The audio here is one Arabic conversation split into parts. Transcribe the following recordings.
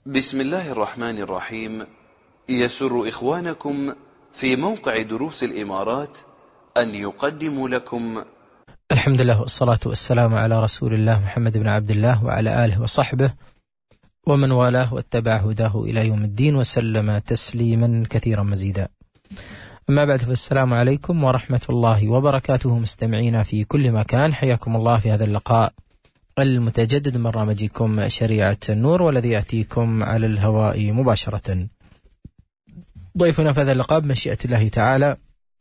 بسم الله الرحمن الرحيم. يسر إخوانكم في موقع دروس الإمارات أن يقدموا لكم الحمد لله والصلاة والسلام على رسول الله محمد بن عبد الله وعلى آله وصحبه ومن والاه واتبع هداه إلى يوم الدين وسلم تسليما كثيرا مزيدا. أما بعد، فالسلام عليكم ورحمة الله وبركاته مستمعينا في كل مكان، حياكم الله في هذا اللقاء المتجدد من برنامجكم شريعة النور، والذي يأتيكم على الهواء مباشرة. ضيفنا في هذا اللقاء بمشيئة الله تعالى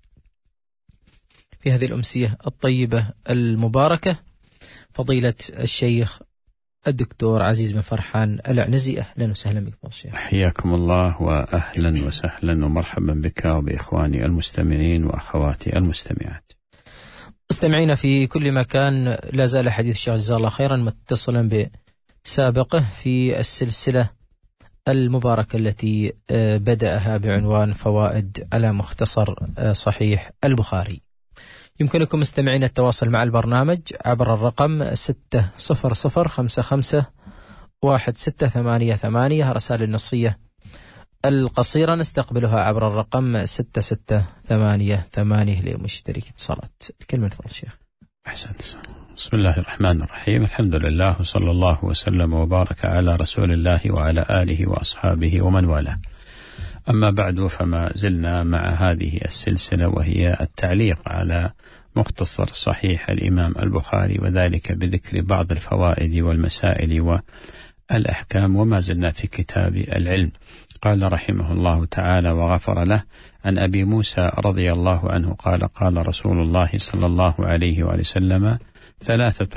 في هذه الأمسية الطيبة المباركة فضيلة الشيخ الدكتور عزيز بن فرحان العنزي. أهلا وسهلا بك الشيخ. حياكم الله وأهلا وسهلا ومرحبا بك وبإخواني المستمعين وأخواتي المستمعات. مستمعين في كل مكان، لا زال حديث الشيخ جزاه الله خيرا متصلا بسابقه في السلسلة المباركة التي بدأها بعنوان فوائد على مختصر صحيح البخاري. يمكنكم مستمعين التواصل مع البرنامج عبر الرقم 600551688. رسائل النصية القصيرة نستقبلها عبر الرقم 6688 لمشترك اتصالات. الكلمة تفضل الشيخ. أحسنت. بسم الله الرحمن الرحيم. الحمد لله وصلى الله وسلم وبارك على رسول الله وعلى آله وأصحابه ومن والاه. أما بعد، فما زلنا مع هذه السلسلة وهي التعليق على مختصر صحيح الإمام البخاري، وذلك بذكر بعض الفوائد والمسائل والأحكام، وما زلنا في كتاب العلم. قال رحمه الله تعالى وغفر له: عن أبي موسى رضي الله عنه قال: قال رسول الله صلى الله عليه وآله وسلم: ثلاثة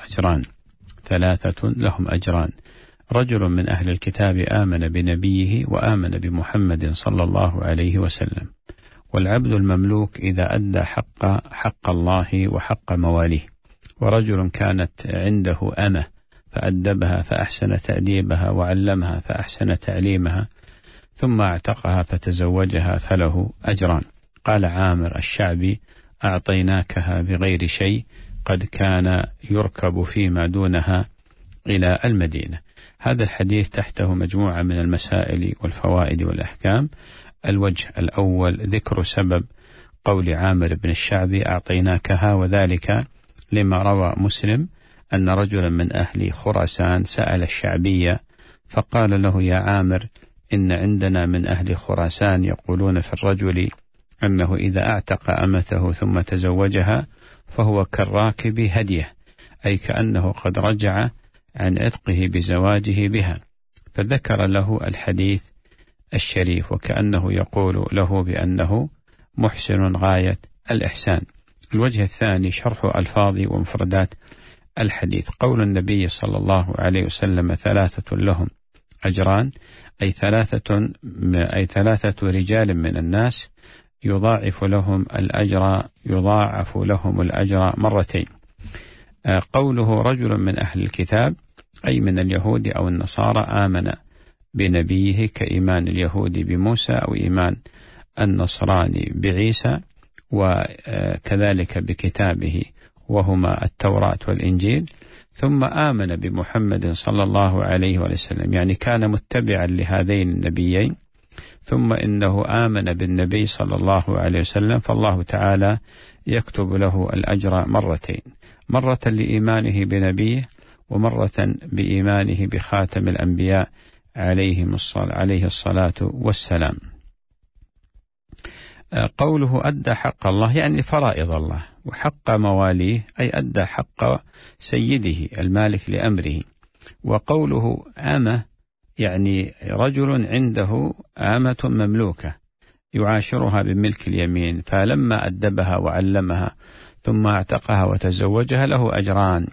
لهم أجران: رجل من أهل الكتاب آمن بنبيه وآمن بمحمد صلى الله عليه وسلم، والعبد المملوك إذا أدى حق الله وحق مواليه، ورجل كانت عنده أمة فأدبها فأحسن تأديبها وعلمها فأحسن تعليمها ثم اعتقها فتزوجها فله أجران. قال عامر الشعبي: أعطيناكها بغير شيء، قد كان يركب فيما دونها إلى المدينة. هذا الحديث تحته مجموعة من المسائل والفوائد والأحكام. الوجه الأول ذكر سبب قول عامر بن الشعبي أعطيناكها، وذلك لما روى مسلم أن رجلا من أهل خراسان سأل الشعبية فقال له: يا عامر، إن عندنا من أهل خراسان يقولون في الرجل أنه إذا اعتق أمته ثم تزوجها فهو كالراكب هديه، أي كأنه قد رجع عن عتقه بزواجه بها. فذكر له الحديث الشريف وكأنه يقول له بأنه محسن غاية الإحسان. الوجه الثاني شرح ألفاظ ومفردات الحديث. قول النبي صلى الله عليه وسلم: ثلاثة لهم أجران، أي ثلاثة رجال من الناس يضاعف لهم الأجر مرتين. قوله رجل من أهل الكتاب أي من اليهود أو النصارى آمن بنبيه كإيمان اليهود بموسى أو إيمان النصراني بعيسى، وكذلك بكتابه وهما التوراة والإنجيل، ثم آمن بمحمد صلى الله عليه وسلم، يعني كان متبعا لهذين النبيين، ثم إنه آمن بالنبي صلى الله عليه وسلم، فالله تعالى يكتب له الأجر مرتين: مرة لإيمانه بنبيه، ومرة بإيمانه بخاتم الأنبياء عليه الصلاة والسلام. قوله أدى حق الله يعني فرائض الله، وحق مواليه أي أدى حق سيده المالك لأمره. وقوله أمة يعني رجل عنده آمة مملوكة يعاشرها بملك اليمين، فلما أدبها وعلمها ثم اعتقها وتزوجها له أجران.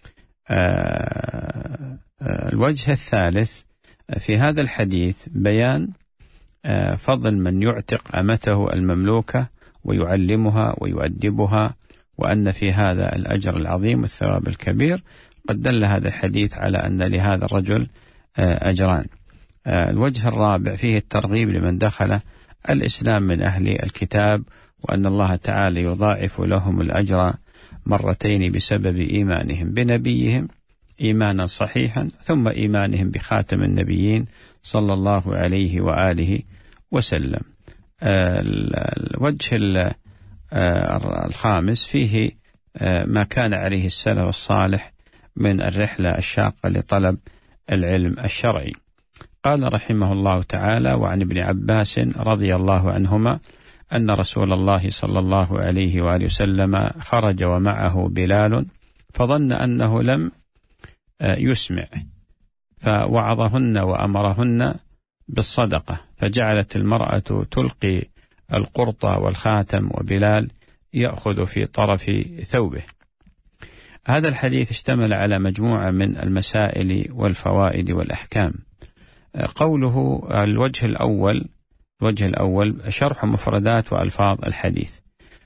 الوجه الثالث في هذا الحديث بيان فضل من يعتق أمته المملوكة ويعلمها ويؤدبها، وأن في هذا الأجر العظيم والثواب الكبير. قد دل هذا الحديث على أن لهذا الرجل أجران. الوجه الرابع فيه الترغيب لمن دخل الإسلام من أهل الكتاب، وأن الله تعالى يضاعف لهم الأجر مرتين بسبب إيمانهم بنبيهم إيمانا صحيحا، ثم إيمانهم بخاتم النبيين صلى الله عليه وآله وسلم. الوجه الخامس فيه ما كان عليه السلف الصالح من الرحلة الشاقة لطلب العلم الشرعي. قال رحمه الله تعالى: وعن ابن عباس رضي الله عنهما أن رسول الله صلى الله عليه وآله وسلم خرج ومعه بلال فظن أنه لم يسمع فوعظهن وأمرهن بالصدقة، فجعلت المرأة تلقي القرط والخاتم وبلال يأخذ في طرف ثوبه. هذا الحديث اشتمل على مجموعة من المسائل والفوائد والأحكام. قوله الوجه الأول شرح مفردات وألفاظ الحديث.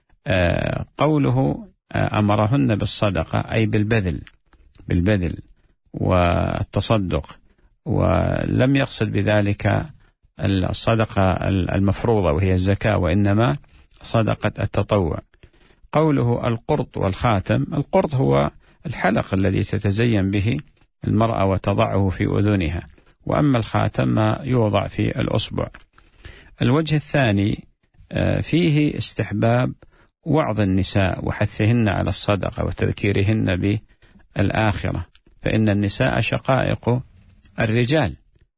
قوله أمرهن بالصدقة أي بالبذل والتصدق، ولم يقصد بذلك الصدقة المفروضة وهي الزكاة، وإنما صدقة التطوع. قوله القرط والخاتم، القرط هو الحلق الذي تتزين به المرأة وتضعه في أذنها، وأما الخاتم ما يوضع في الأصبع. الوجه الثاني فيه استحباب وعظ النساء وحثهن على الصدقة وتذكيرهن بالآخرة، فإن النساء شقائق الرجال،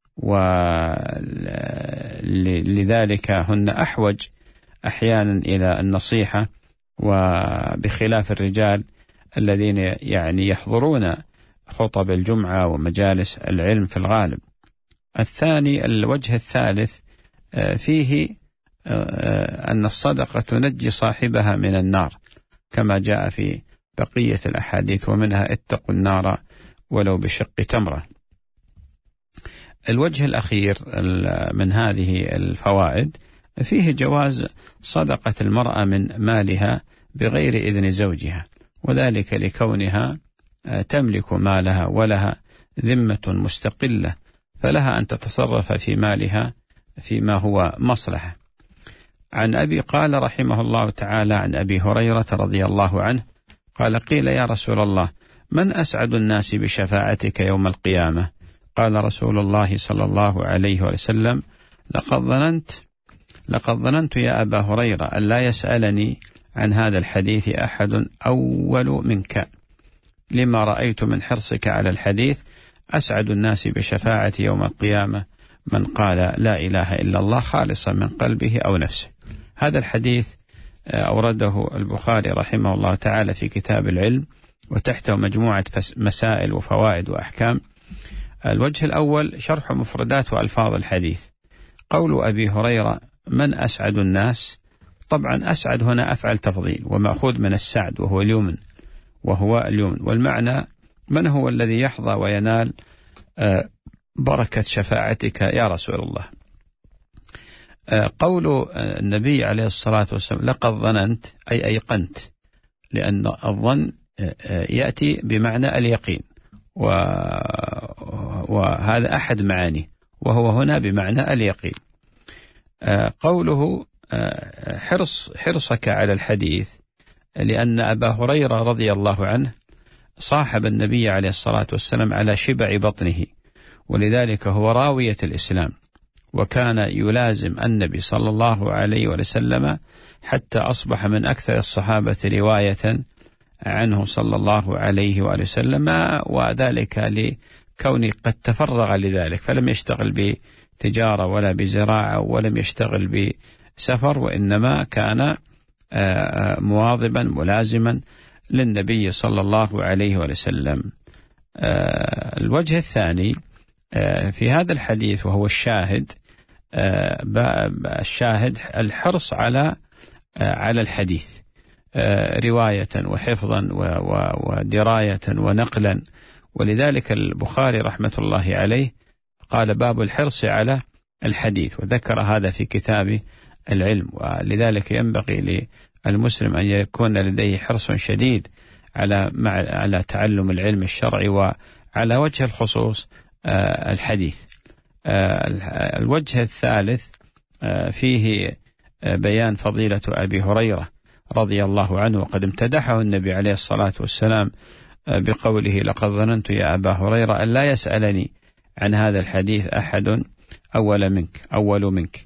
ولذلك هن أحوج أحيانا إلى النصيحة، وبخلاف الرجال الذين يعني يحضرون خطب الجمعة ومجالس العلم في الغالب. الثاني الوجه الثالث فيه أن الصدقة تنجي صاحبها من النار، كما جاء في بقية الأحاديث، ومنها اتقوا النار ولو بشق تمرة. الوجه الأخير من هذه الفوائد فيه جواز صدقة المرأة من مالها بغير إذن زوجها، وذلك لكونها تملك مالها ولها ذمة مستقلة، فلها أن تتصرف في مالها فيما هو مصلحة. عن أبي قال رحمه الله تعالى عن أبي هريرة رضي الله عنه قال: قيل يا رسول الله من أسعد الناس بشفاعتك يوم القيامة؟ قال رسول الله صلى الله عليه وسلم: لقد ظننت يا أبا هريرة أن لا يسألني عن هذا الحديث أحد أول منك، لما رأيت من حرصك على الحديث. أسعد الناس بشفاعتي يوم القيامة من قال لا إله إلا الله خالصا من قلبه أو نفسه. هذا الحديث أورده البخاري رحمه الله تعالى في كتاب العلم، وتحته مجموعة مسائل وفوائد وأحكام. الوجه الأول شرح مفردات وألفاظ الحديث. قول أبي هريرة من أسعد الناس، طبعا أسعد هنا أفعل تفضيل ومأخوذ من السعد وهو اليمن، والمعنى من هو الذي يحظى وينال بركة شفاعتك يا رسول الله. قول النبي عليه الصلاة والسلام لقد ظننت أي أيقنت، لأن الظن يأتي بمعنى اليقين، وهذا أحد معانيه، وهو هنا بمعنى اليقين. قوله حرصك على الحديث، لأن أبا هريرة رضي الله عنه صاحب النبي عليه الصلاة والسلام على شبع بطنه، ولذلك هو راوية الإسلام، وكان يلازم النبي صلى الله عليه وسلم حتى أصبح من أكثر الصحابة رواية عنه صلى الله عليه وسلم، وذلك لكونه قد تفرغ لذلك، فلم يشتغل بتجارة ولا بزراعة ولم يشتغل بسفر، وإنما كان مواظبا ملازما للنبي صلى الله عليه وسلم. الوجه الثاني في هذا الحديث وهو الشاهد الحرص على الحديث رواية وحفظا ودراية ونقلا، ولذلك البخاري رحمة الله عليه قال باب الحرص على الحديث، وذكر هذا في كتاب العلم. ولذلك ينبغي للمسلم أن يكون لديه حرص شديد على تعلم العلم الشرعي، وعلى وجه الخصوص الحديث. الوجه الثالث فيه بيان فضيلة أبي هريرة رضي الله عنه، وقد امتدحه النبي عليه الصلاة والسلام بقوله لقد ظننت يا أبا هريرة أن لا يسألني عن هذا الحديث أحد أول منك.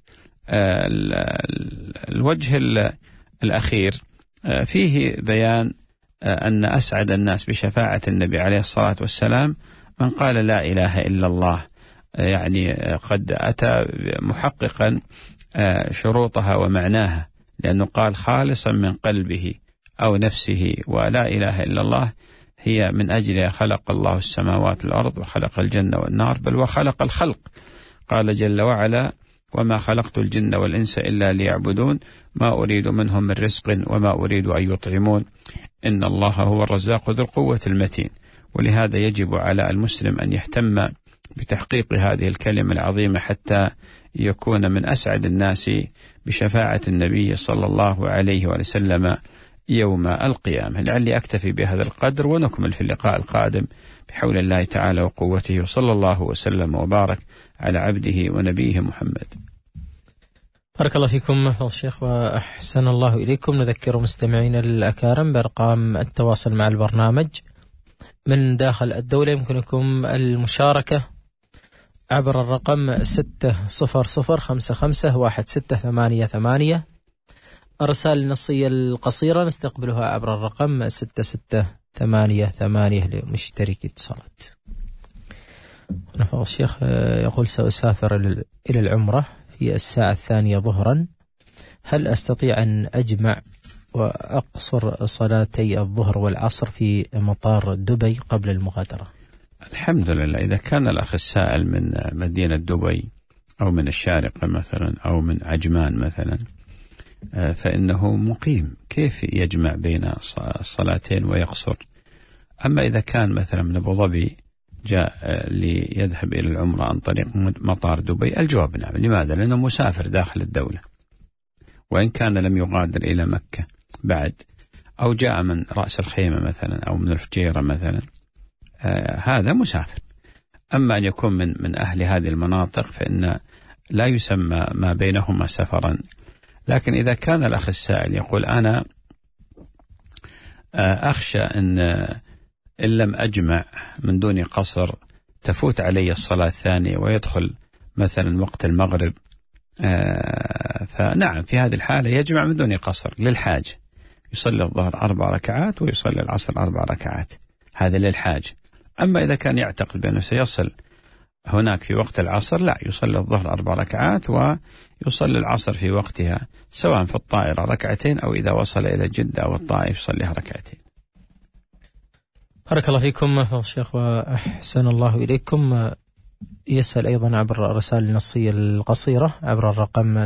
الوجه الأخير فيه بيان أن أسعد الناس بشفاعة النبي عليه الصلاة والسلام من قال لا إله إلا الله، يعني قد أتى محققا شروطها ومعناها، لأنه قال خالصا من قلبه أو نفسه، ولا إله إلا الله هي من أجلها خلق الله السماوات والأرض وخلق الجنة والنار، بل وخلق الخلق. قال جل وعلا وما خلقت الجن والإنس إلا ليعبدون ما أريد منهم من رزق وما أريد أن يطعمون إن الله هو الرزاق ذو القوة المتين. ولهذا يجب على المسلم أن يهتم بتحقيق هذه الكلمة العظيمة حتى يكون من أسعد الناس بشفاعة النبي صلى الله عليه وسلم يوم القيامة. لعلي أكتفي بهذا القدر ونكمل في اللقاء القادم بحول الله تعالى وقوته، وصلى الله وسلم وبارك على عبده ونبيه محمد. بارك الله فيكم فضل الشيخ وأحسن الله إليكم. نذكر مستمعين الأكارم بأرقام التواصل مع البرنامج من داخل الدولة. يمكنكم المشاركة عبر الرقم 600551688. الرسائل النصية القصيرة نستقبلها عبر الرقم 6688 لمشتركي اتصالات. فضل الشيخ يقول سأسافر إلى العمرة في الساعة 2 ظهرا، هل أستطيع أن أجمع وأقصر صلاتي الظهر والعصر في مطار دبي قبل المغادرة؟ الحمد لله. إذا كان الأخ السائل من مدينة دبي أو من الشارقة مثلا أو من عجمان مثلا فإنه مقيم، كيف يجمع بين الصلاتين ويقصر؟ أما إذا كان مثلا من أبو ظبي جاء ليذهب إلى العمرة عن طريق مطار دبي، الجواب نعم. لماذا؟ لأنه مسافر داخل الدولة، وإن كان لم يغادر إلى مكة بعد، أو جاء من رأس الخيمة مثلا أو من الفجيرة مثلا، هذا مسافر. أما أن يكون من أهل هذه المناطق فإن لا يسمى ما بينهما سفرا. لكن إذا كان الأخ السائل يقول أنا أخشى إن لم أجمع من دون قصر تفوت علي الصلاة الثانية ويدخل مثلا وقت المغرب، فنعم في هذه الحالة يجمع من دون قصر للحاجة، يصلي الظهر 4 ركعات ويصلي العصر 4 ركعات، هذا للحاجة. أما إذا كان يعتقد بأنه سيصل هناك في وقت العصر، لا، يصلي الظهر 4 ركعات ويصلي العصر في وقتها، سواء في الطائرة 2 أو إذا وصل إلى جدة أو الطائف يصليها 2. بارك الله فيكم فضل الشيخ وأحسن الله إليكم. يسأل أيضا عبر الرسائل النصية القصيرة عبر الرقم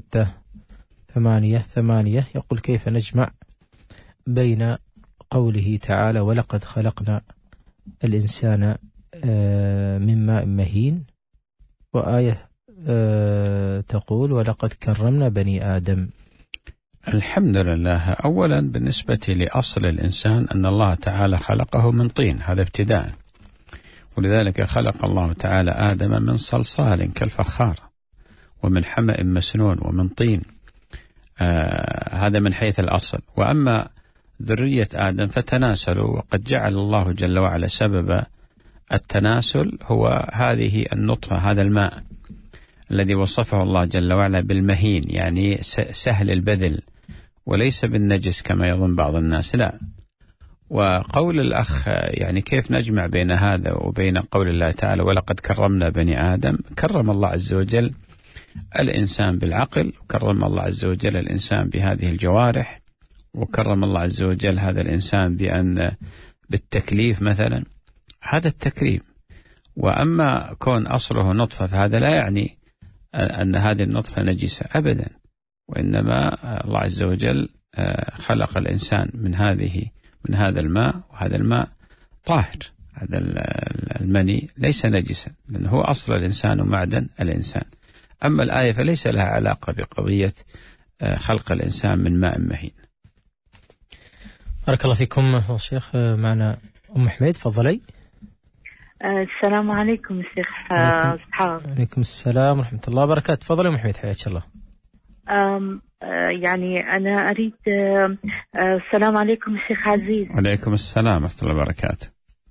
6688، يقول كيف نجمع بين قوله تعالى ولقد خلقنا الإنسان من ماء مهين، وآية تقول ولقد كرمنا بني آدم. الحمد لله. أولا بالنسبة لأصل الإنسان أن الله تعالى خلقه من طين، هذا ابتداء، ولذلك خلق الله تعالى آدم من صلصال كالفخار ومن حمأ مسنون ومن طين، هذا من حيث الأصل. وأما ذرية آدم فتناسلوا، وقد جعل الله جل وعلا سبب التناسل هو هذه النطفة، هذا الماء الذي وصفه الله جل وعلا بالمهين، يعني سهل البذل وليس بالنجس كما يظن بعض الناس، لا. وقول الأخ يعني كيف نجمع بين هذا وبين قول الله تعالى ولقد كرمنا بني آدم؟ كرم الله عز وجل الإنسان بالعقل، وكرم الله عز وجل الإنسان بهذه الجوارح، وكرم الله عز وجل هذا الإنسان بأن بالتكليف مثلا، هذا التكريم. وأما كون أصله نطفة فهذا لا يعني أن هذه النطفة نجسة أبدا، وإنما الله عز وجل خلق الإنسان من هذا الماء، وهذا الماء طاهر، هذا المني ليس نجسا لأنه هو أصل الإنسان ومعدن الإنسان. أما الآية فليس لها علاقة بقضية خلق الإنسان من ماء مهين. بارك الله فيكم الشيخ. معنا أم حميد، تفضلي. السلام عليكم الشيخ إسحاق. عليكم السلام ورحمة الله وبركاته. تفضلي أم حميد، حياك الله. يعني أنا أريد السلام عليكم الشيخ عزيز. وعليكم السلام ورحمة الله وبركاته.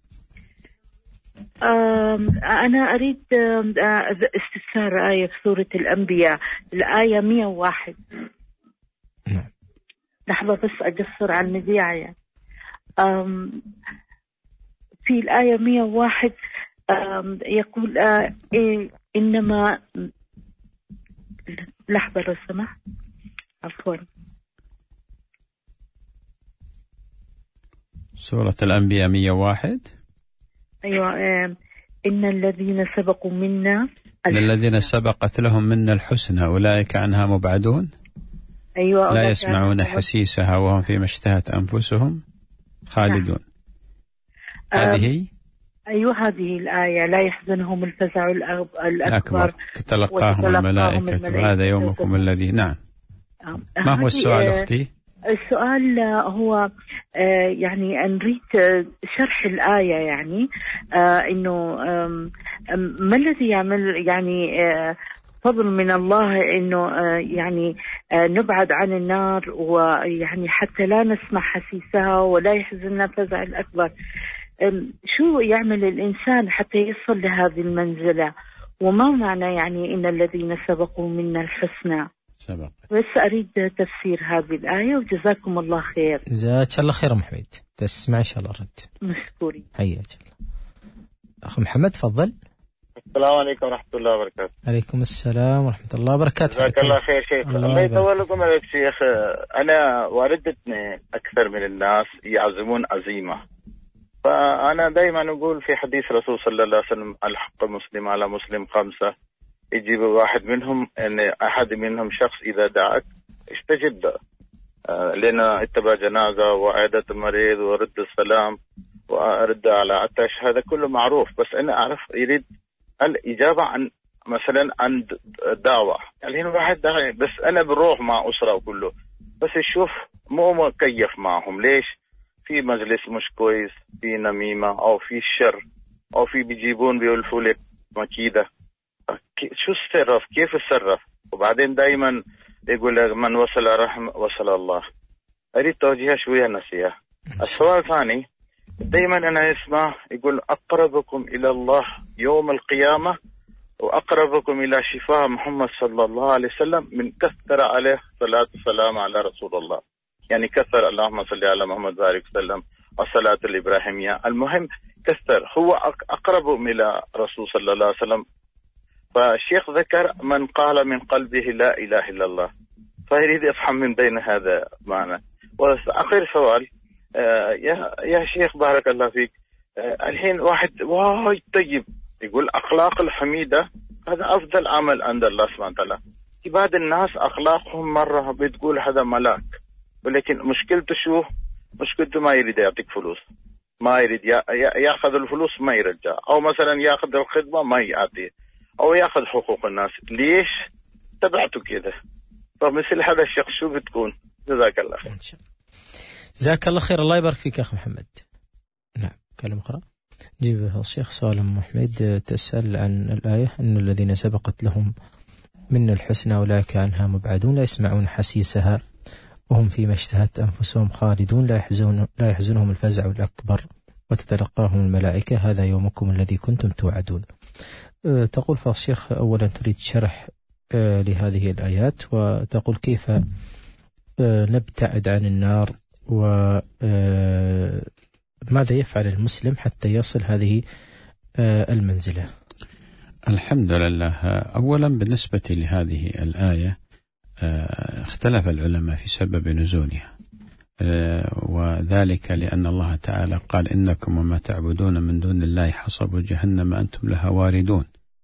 أنا أريد استفسار آية في سورة الأنبياء، الآية 101. لحظة بس أقصر على المذياع يعني. في الآية 101 يقول إنما، لحظة لو سمحت، عفوا. سورة الأنبياء 101. أيوة. إن الذين سبقوا منا، الذين سبقت لهم منا الحسنى أولئك عنها مبعدون. أيوة. لا يسمعون حسيسها وهم فيما اشتهت أنفسهم خالدون. هذه أيوة، هذه الآية. لا يحزنهم الفزع الأكبر تتلقاهم الملائكة وهذا يومكم الذي. نعم. ما هو السؤال أختي؟ السؤال هو يعني نريد شرح الآية، يعني إنه ما الذي يعمل، يعني فضل من الله إنه يعني نبعد عن النار، ويعني حتى لا نسمع حسيسها ولا يحزننا الفزع الأكبر. شو يعمل الإنسان حتى يصل لهذه المنزلة؟ وما معنى يعني إن الذين سبقوا منا الحسنى؟ بس أريد تفسير هذه الآية، وجزاكم الله خير. جزاك الله خير محمد، تسمع إن شاء الله رد. مشكورين. حياك الله. أخ محمد تفضل. السلام عليكم ورحمة الله وبركاته. عليكم السلام ورحمة الله وبركاته. جزاك الله خير شيخ. الله يطول لكم يا شيخ. أنا والدتني أكثر من الناس يعزمون عزيمة، فأنا دائما أقول في حديث رسول صلى الله عليه وسلم: الحق مسلم على مسلم 5، يجيب واحد منهم، أن أحد منهم شخص إذا دعك استجب له، لأن اتبع جنازة وعيادة المريض ورد السلام ورد على عطش، هذا كله معروف. بس أنا أعرف يريد الإجابة عن مثلا عن دعوة، يعني واحد داعي بس أنا بروح مع أسرة وكله، بس الشوف مو مكيف معهم. ليش؟ في مجلس مش كويس، في نميمة أو في شر أو في بيجيبون بيولفوا لك مكيدة. شو السرف؟ كيف السرف؟ وبعدين دايما يقول من وصل رحم وصل الله. أريد توجيهها شوية نصيحة. السؤال الثاني، دايما أنا أسمع يقول: أقربكم إلى الله يوم القيامة وأقربكم إلى شفاء محمد صلى الله عليه وسلم من كثر عليه صلاة والسلام على رسول الله. يعني كثر اللهم صل على محمد بارك وسلم والصلاة الإبراهيمية. المهم كثر، هو أقرب إلى رسول صلى الله عليه وسلم. فالشيخ ذكر من قال من قلبه لا إله إلا الله، فيريد يفهم من بين هذا معنى. وآخر سؤال، يا شيخ بارك الله فيك، الحين واحد وايد طيب يقول أخلاق الحميدة هذا أفضل عمل عند الله سبحانه وتعالى. بعض الناس أخلاقهم مرة بتقول هذا ملاك، ولكن مشكلته شو؟ مشكلته ما يريد يعطيك فلوس، ما يريد ياخذ الفلوس ما يرجع، أو مثلا ياخذ الخدمة ما يعطيه، أو ياخذ حقوق الناس. ليش؟ تبعته كده. فمثل هذا الشخص شو بتكون؟ جزاك الله خير. جزاك الله خير. الله يبارك فيك أخ محمد. نعم، كلمة أخرى جيبها الشيخ. سؤال محمد تسأل عن الآية: إن الذين سبقت لهم من الحسنى أولئك عنها مبعدون، لا يسمعون حسيسها وهم فيما اشتهت أنفسهم خالدون، لا يحزنهم الفزع الأكبر وتتلقاهم الملائكة هذا يومكم الذي كنتم توعدون. تقول فضل الشيخ: أولا تريد شرح لهذه الآيات، وتقول كيف نبتعد عن النار، وماذا يفعل المسلم حتى يصل هذه المنزلة. الحمد لله. أولا بالنسبة لهذه الآية اختلف العلماء في سبب نزولها، وذلك لأن الله تعالى قال: إنكم وما تعبدون من دون الله حصب جهنم أنتم لها واردون.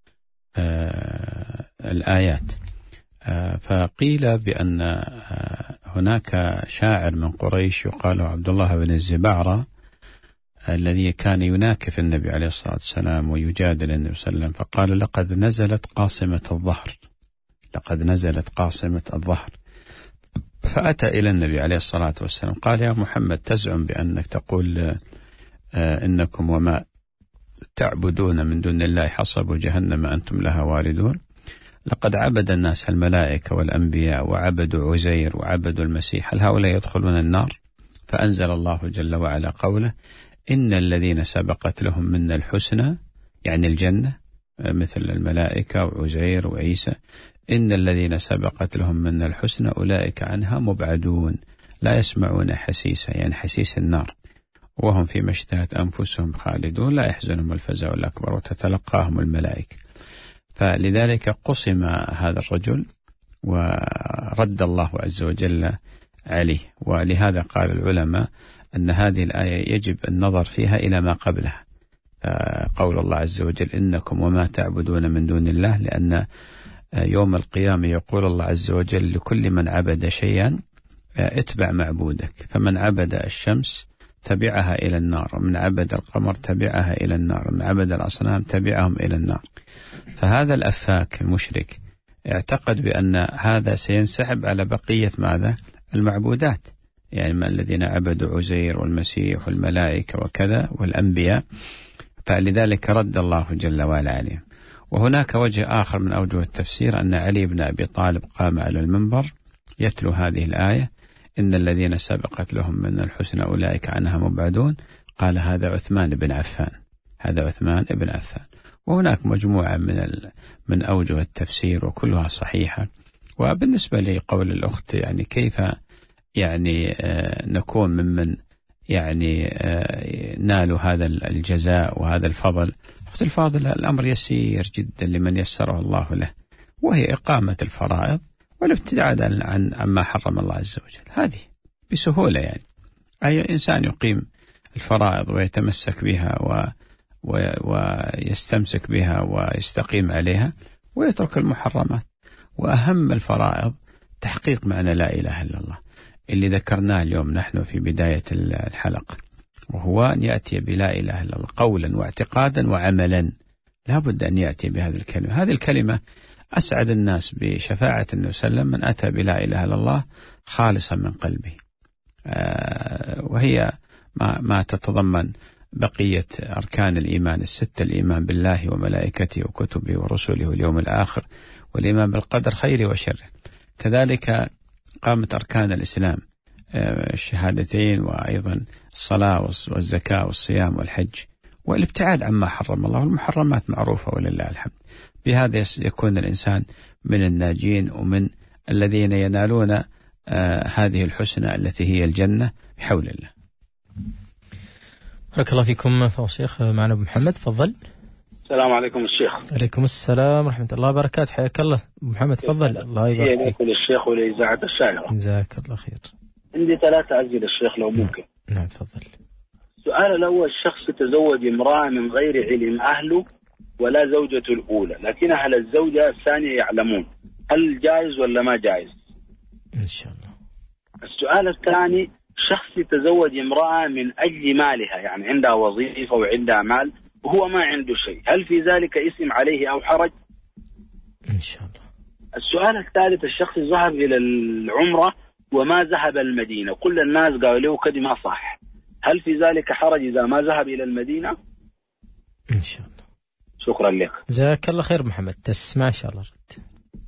الآيات. فقيل بأن هناك شاعر من قريش يقال عبد الله بن الزبعرة، الذي كان يناكف النبي عليه الصلاة والسلام ويجادل النبي صلى الله عليه وسلم، فقال: لقد نزلت قاصمة الظهر، لقد نزلت قاصمة الظهر. فأتى إلى النبي عليه الصلاة والسلام قال: يا محمد، تزعم بأنك تقول إنكم وما تعبدون من دون الله حصب جهنم أنتم لها واردون. لقد عبد الناس الملائكة والأنبياء وعبدوا عزير وعبدوا المسيح، هل هؤلاء يدخلون النار؟ فأنزل الله جل وعلا قوله: إن الذين سبقت لهم من الحسنى، يعني الجنة، مثل الملائكة وعزير وعيسى، إن الذين سبقت لهم من الحسنى أولئك عنها مبعدون لا يسمعون حسيسا، يعني حسيس النار، وهم فيما اشتهت أنفسهم خالدون لا يحزنهم الفزع الأكبر وتتلقاهم الملائكة. فلذلك قسم هذا الرجل ورد الله عز وجل عليه. ولهذا قال العلماء أن هذه الآية يجب النظر فيها إلى ما قبلها، قول الله عز وجل: إنكم وما تعبدون من دون الله، لأن يوم القيامة يقول الله عز وجل لكل من عبد شيئا: اتبع معبودك. فمن عبد الشمس تبعها إلى النار، ومن عبد القمر تبعها إلى النار، ومن عبد الأصنام تبعهم إلى النار. فهذا الأفاك المشرك اعتقد بأن هذا سينسحب على بقية ماذا؟ المعبودات، يعني من الذين عبدوا عزير والمسيح والملائكة وكذا والأنبياء. فلذلك رد الله جل وعلا عليهم. وهناك وجه آخر من أوجه التفسير أن علي بن أبي طالب قام على المنبر يتلو هذه الآية: إن الذين سبقت لهم من الحسنى أولئك عنها مبعدون. قال: هذا عثمان بن عفان، هذا عثمان بن عفان. وهناك مجموعة من أوجه التفسير وكلها صحيحة. وبالنسبة لقول الأخت يعني كيف يعني نكون ممن يعني نالوا هذا الجزاء وهذا الفضل، أخت الفاضل الأمر يسير جدا لمن يسره الله له، وهي إقامة الفرائض والابتعاد عما حرم الله عز وجل. هذه بسهولة، يعني أي إنسان يقيم الفرائض ويتمسك بها ويستمسك بها ويستقيم عليها ويترك المحرمات. وأهم الفرائض تحقيق معنى لا إله إلا الله اللي ذكرناه اليوم نحن في بداية الحلقة، وهو أن يأتي بلا إله إلا الله قولا واعتقادا وعملا. لا بد أن يأتي بهذه الكلمة. هذه الكلمة أسعد الناس بشفاعة النبي صلى الله عليه وسلم من أتى بلا إله إلا الله خالصا من قلبه، وهي ما تتضمن بقية أركان الإيمان الستة: الإيمان بالله وملائكته وكتبه ورسله واليوم الآخر، والإيمان بالقدر خيره وشره. كذلك قامت أركان الإسلام: الشهادتين، وأيضا الصلاة والزكاة والصيام والحج، والابتعاد عما حرم الله. والمحرمات معروفة ولله الحمد. بهذا يكون الإنسان من الناجين ومن الذين ينالون هذه الحسنى التي هي الجنة بحول الله. بارك الله فيكم فضل الشيخ. معنا أبو محمد، تفضل. السلام عليكم الشيخ. عليكم السلام ورحمة الله وبركاته، حياك الله أبو محمد، تفضل. الله يبارك فيك. الشيخ ولإذاعة الشارع. جزاك الله خير. عندي 3 أسئلة الشيخ لو ممكن. نعم تفضل. السؤال الأول: الشخص يتزوج امرأة من غير علم أهله ولا زوجته الأولى، لكن أهل الزوجة الثانية يعلمون، هل جائز ولا ما جائز؟ إن شاء الله. السؤال الثاني: شخص يتزوج امرأة من أجل مالها، يعني عندها وظيفة وعندها مال وهو ما عنده شيء، هل في ذلك اسم عليه أو حرج؟ إن شاء الله. السؤال الثالث: الشخص ذهب إلى العمرة وما ذهب المدينة، كل الناس قالوا له كده ما صح، هل في ذلك حرج إذا ما ذهب إلى المدينة؟ إن شاء الله. شكرا لك. جزاك الله خير محمد، تسمع إن شاء الله رد.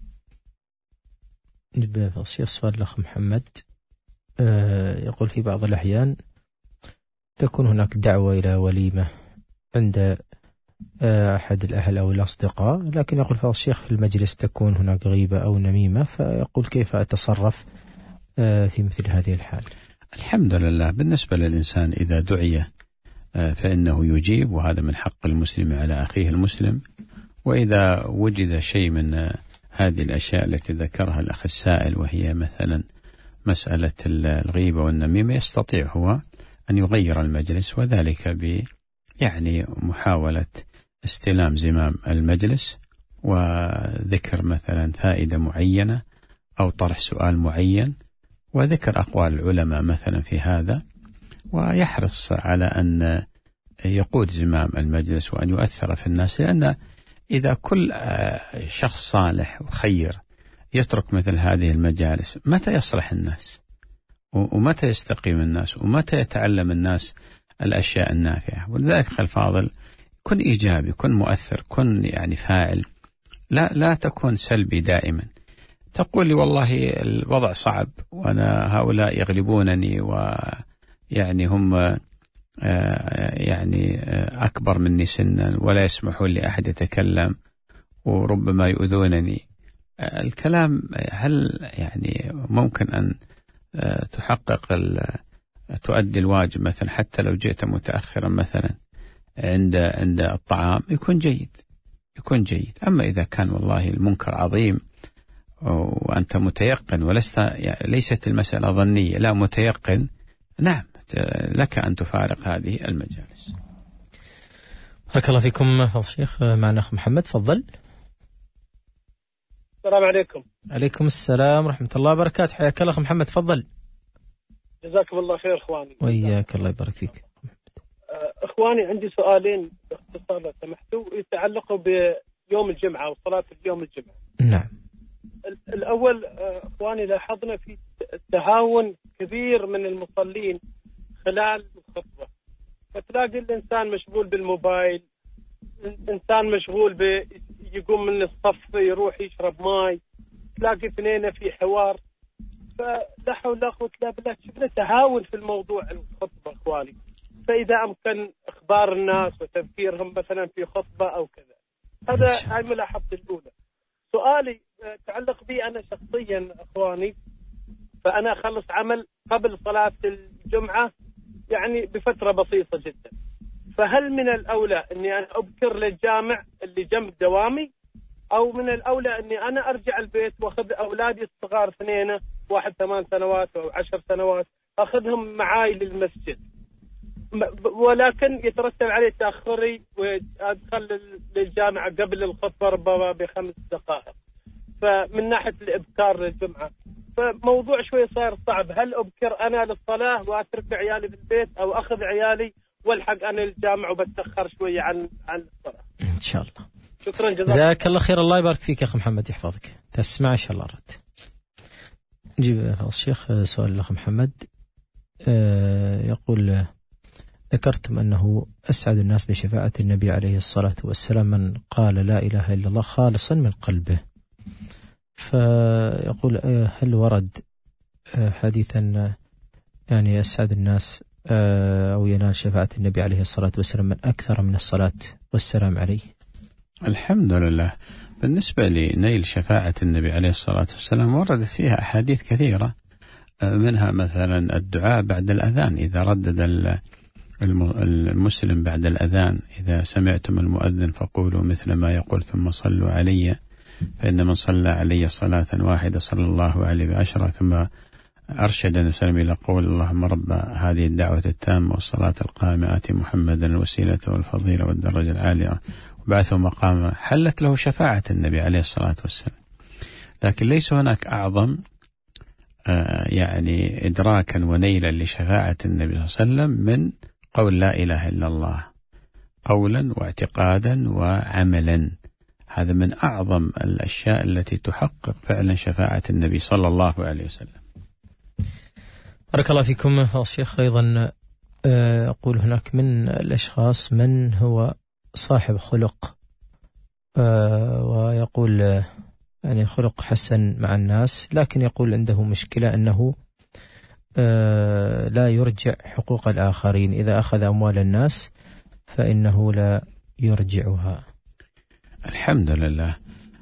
نجيب سؤال الأخ محمد. يقول: في بعض الأحيان تكون هناك دعوة إلى وليمة عند أحد الأهل أو الأصدقاء، لكن يقول فضل الشيخ في المجلس تكون هناك غيبة أو نميمة، فيقول كيف أتصرف في مثل هذه الحال؟ الحمد لله، بالنسبة للإنسان إذا دعي فإنه يجيب، وهذا من حق المسلم على أخيه المسلم. وإذا وجد شيء من هذه الأشياء التي ذكرها الأخ السائل، وهي مثلا مسألة الغيبة والنميمة، يستطيع هو أن يغير المجلس، وذلك يعني محاولة استلام زمام المجلس وذكر مثلا فائدة معينة أو طرح سؤال معين وذكر أقوال العلماء مثلا في هذا، ويحرص على أن يقود زمام المجلس وأن يؤثر في الناس. لأن إذا كل شخص صالح وخير يترك مثل هذه المجالس، متى يصلح الناس ومتى يستقيم الناس ومتى يتعلم الناس الأشياء النافعة؟ ولذلك أخي الفاضل، كن إيجابي، كن مؤثر، كن يعني فاعل. لا تكون سلبي دائما. تقول لي والله الوضع صعب وأنا هؤلاء يغلبونني ويعني هم يعني أكبر مني سنا ولا يسمحون لأحد يتكلم وربما يؤذونني. الكلام هل يعني ممكن أن تحقق تؤدي الواجب مثلا حتى لو جئت متأخرا مثلا عند الطعام يكون جيد. أما إذا كان والله المنكر عظيم وأنت متيقن ليست المسألة ظنية، لا متيقن، نعم لك أن تفارق هذه المجالس. بارك الله فيكم فضل الشيخ. معنا أخ محمد، تفضل. السلام عليكم. عليكم السلام ورحمة الله وبركاته. حياك الله أخ محمد، تفضل. جزاكم الله خير إخواني. وإياك، الله يبارك فيك. إخواني عندي سؤالين باختصار لو سمحتوا يتعلقوا بيوم الجمعة وصلاة اليوم الجمعة. نعم. الأول إخواني لاحظنا في تهاون كبير من المصلين خلال الخطبة، فتلاقي الإنسان مشغول بالموبايل، الإنسان مشغول يقوم من الصف يروح يشرب ماي، تلاقي اثنين في حوار، فلا حول ولا قوة إلا بالله. شفنا تهاون في الموضوع الخطبة إخواني، فإذا أمكن إخبار الناس وتذكيرهم مثلا في خطبة أو كذا. هاي ملاحظتي الأولى. سؤالي تعلق بي أنا شخصيا إخواني، فأنا أخلص عمل قبل صلاة الجمعة يعني بفترة بسيطة جدا، فهل من الأولى أني أنا أبكر للجامع اللي جنب دوامي، أو من الأولى أني أنا أرجع البيت وأخذ أولادي الصغار اثنين، واحد 8 سنوات أو 10 سنوات، أخذهم معاي للمسجد، ولكن يترتب عليه تأخري وأدخل للجامعة قبل الخطبة ربما ب5 دقائق. فمن ناحية الإبكار للجمعة فموضوع شوي صار صعب. هل أبكر أنا للصلاة وأترك عيالي في البيت، أو أخذ عيالي والحق أنا للجامعة وبتأخر شوي عن الصلاة؟ إن شاء الله. شكرا جزاك الله خير. الله يبارك فيك يا أخي محمد، يحفظك. تسمع إن شاء الله رد. نجيب الشيخ سؤال الأخ محمد. يقول: ذكرتم أنه أسعد الناس بشفاعة النبي عليه الصلاة والسلام من قال لا إله إلا الله خالصا من قلبه، فيقول: هل ورد حديثا يعني أسعد الناس أو ينال شفاعة النبي عليه الصلاة والسلام من أكثر من الصلاة والسلام عليه؟ الحمد لله. بالنسبة لنيل شفاعة النبي عليه الصلاة والسلام وردت فيها أحاديث كثيرة، منها مثلا الدعاء بعد الأذان، إذا ردد المسلم بعد الأذان: إذا سمعتم المؤذن فقولوا مثل ما يقول ثم صلوا علي فإن من صلى علي صلاة واحدة صلى الله عليه ب10. ثم أرشد النبي صلى الله عليه وسلم إلى قول: اللهم رب هذه الدعوة التامة والصلاة القائمة آت محمدا الوسيلة والفضيلة والدرجة العالية وبعثه مقاما، حلت له شفاعة النبي عليه الصلاة والسلام. لكن ليس هناك أعظم يعني إدراكا ونيلا لشفاعة النبي صلى الله عليه وسلم من قول لا إله إلا الله، قولا واعتقادا وعملا. هذا من أعظم الأشياء التي تحقق فعلا شفاعة النبي صلى الله عليه وسلم. بارك الله فيكم فضل الشيخ. أيضا أقول هناك من الأشخاص من هو صاحب خلق ويقول يعني خلق حسن مع الناس، لكن يقول عنده مشكلة أنه لا يرجع حقوق الآخرين، إذا أخذ أموال الناس فإنه لا يرجعها. الحمد لله.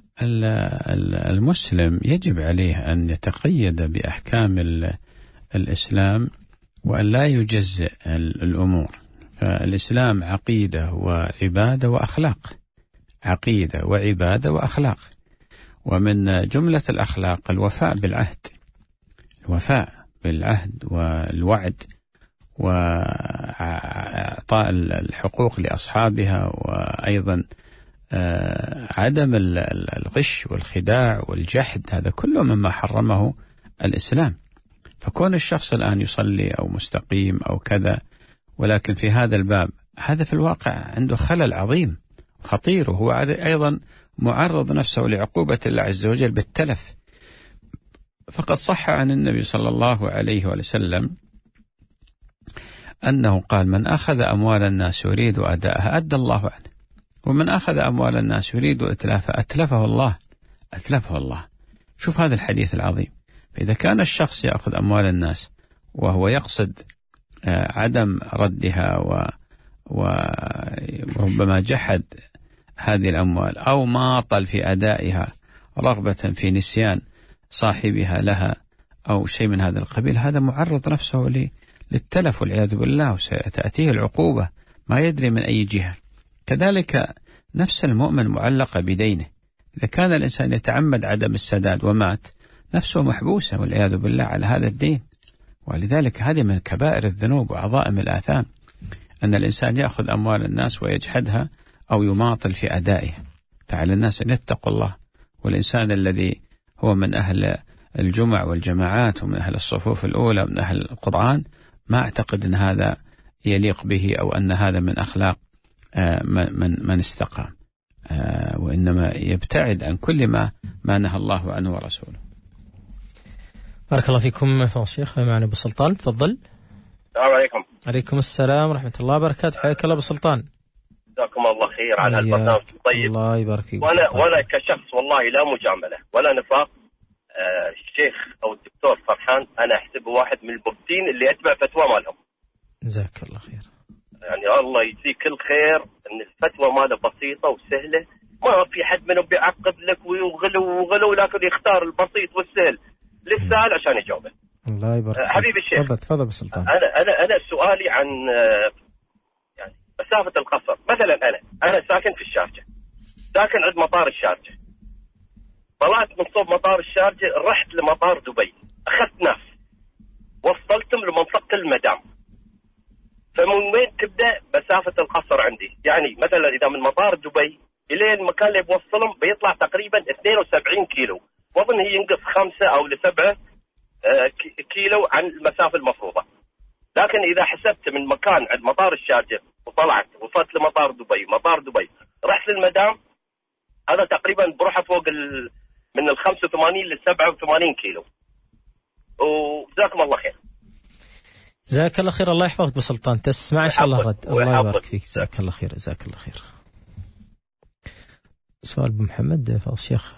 المسلم يجب عليه أن يتقيد بأحكام الإسلام وأن لا يجزئ الأمور. فالإسلام عقيدة وعبادة وأخلاق، عقيدة وعبادة وأخلاق، ومن جملة الأخلاق الوفاء بالعهد، الوفاء بالعهد والوعد وإعطاء الحقوق لأصحابها، وأيضا عدم الغش والخداع والجحد. هذا كله مما حرمه الإسلام. فكون الشخص الآن يصلي أو مستقيم أو كذا، ولكن في هذا الباب هذا في الواقع عنده خلل عظيم خطير، وهو أيضا معرض نفسه لعقوبة الله عز وجل بالتلف. فقد صح عن النبي صلى الله عليه وسلم أنه قال: من أخذ أموال الناس يريد أداءها أدى الله عنه، ومن أخذ أموال الناس يريد إتلافها أتلفه الله، أتلفه الله. شوف هذا الحديث العظيم. فإذا كان الشخص يأخذ أموال الناس وهو يقصد عدم ردها وربما جحد هذه الأموال أو ماطل في أدائها رغبة في نسيان صاحبها لها أو شيء من هذا القبيل، هذا معرض نفسه للتلف والعياذ بالله، وستأتيه العقوبة ما يدري من أي جهة. كذلك نفس المؤمن معلقة بدينه. إذا كان الإنسان يتعمد عدم السداد ومات، نفسه محبوسة والعياذ بالله على هذا الدين. ولذلك هذه من كبائر الذنوب وعظائم الآثام، أن الإنسان يأخذ أموال الناس ويجحدها أو يماطل في أدائها. فعلى الناس أن يتقوا الله. والإنسان الذي هو من أهل الجمع والجماعات ومن أهل الصفوف الأولى ومن أهل القرآن، ما أعتقد أن هذا يليق به أو أن هذا من أخلاق من استقام، وإنما يبتعد عن كل ما نهى الله عنه ورسوله. بارك الله فيكم فضل الشيخ. معنا أبو سلطان، تفضل. السلام عليكم. عليكم السلام ورحمة الله وبركاته. حياك الله أبو سلطان. جزاكم الله خير على هالبرنامج الطيب. الله يبارك فيك. وأنا كشخص والله لا مجاملة ولا نفاق، الشيخ أو الدكتور فرحان أنا أحسبه واحد من المبتين اللي أتبع فتوى مالهم. جزاك الله خير. يعني الله يجزيك كل خير، أن الفتوى ماله بسيطة وسهلة، ما في حد منهم بيعقد لك وغلو، لكن يختار البسيط والسهل للسهل عشان يجاوبه. الله يبارك حبيبي الشيخ. تفضل أبو سلطان. أنا سؤالي عن يعني مسافة القصر. مثلا أنا ساكن في الشارجة، ساكن عند مطار الشارجة، طلعت من صوب مطار الشارجة رحت لمطار دبي، أخذت ناس وصلتم لمنطقة المدام. فمن وين تبدأ مسافة القصر عندي؟ يعني مثلا إذا من مطار دبي إلى المكان اللي بوصلهم بيطلع تقريبا 72 كيلو، وأظن هي ينقص 5 أو 7 كيلو عن المسافة المفروضة. لكن إذا حسبت من مكان عند مطار الشارجة وطلعت وصلت لمطار دبي، مطار دبي رحت للمدام، هذا تقريبا بروح فوق من 85 ل 87 كيلو. وجزاكم الله خير. جزاك الله خير. الله يحفظك أبو سلطان، تسمع إن شاء الله رد. الله يبارك فيك. جزاك الله خير. جزاك الله خير. سؤال أبو محمد فضل الشيخ،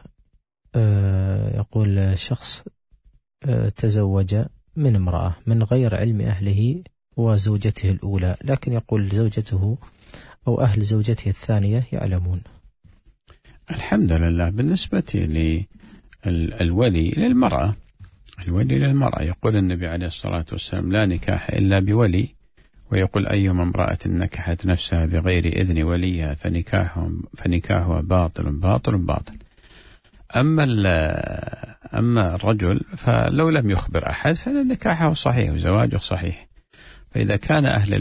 يقول شخص تزوج من امرأة من غير علم أهله وزوجته الأولى، لكن يقول زوجته أو أهل زوجته الثانية يعلمون. الحمد لله. بالنسبة للولي للمرأة، الولي للمرأة يقول النبي عليه الصلاة والسلام لا نكاح إلا بولي، ويقول أيما امرأة نكحت نفسها بغير إذن وليها فنكاحها باطل باطل باطل. أما الرجل فلو لم يخبر أحد فنكاحه صحيح وزواجه صحيح. فإذا كان أهل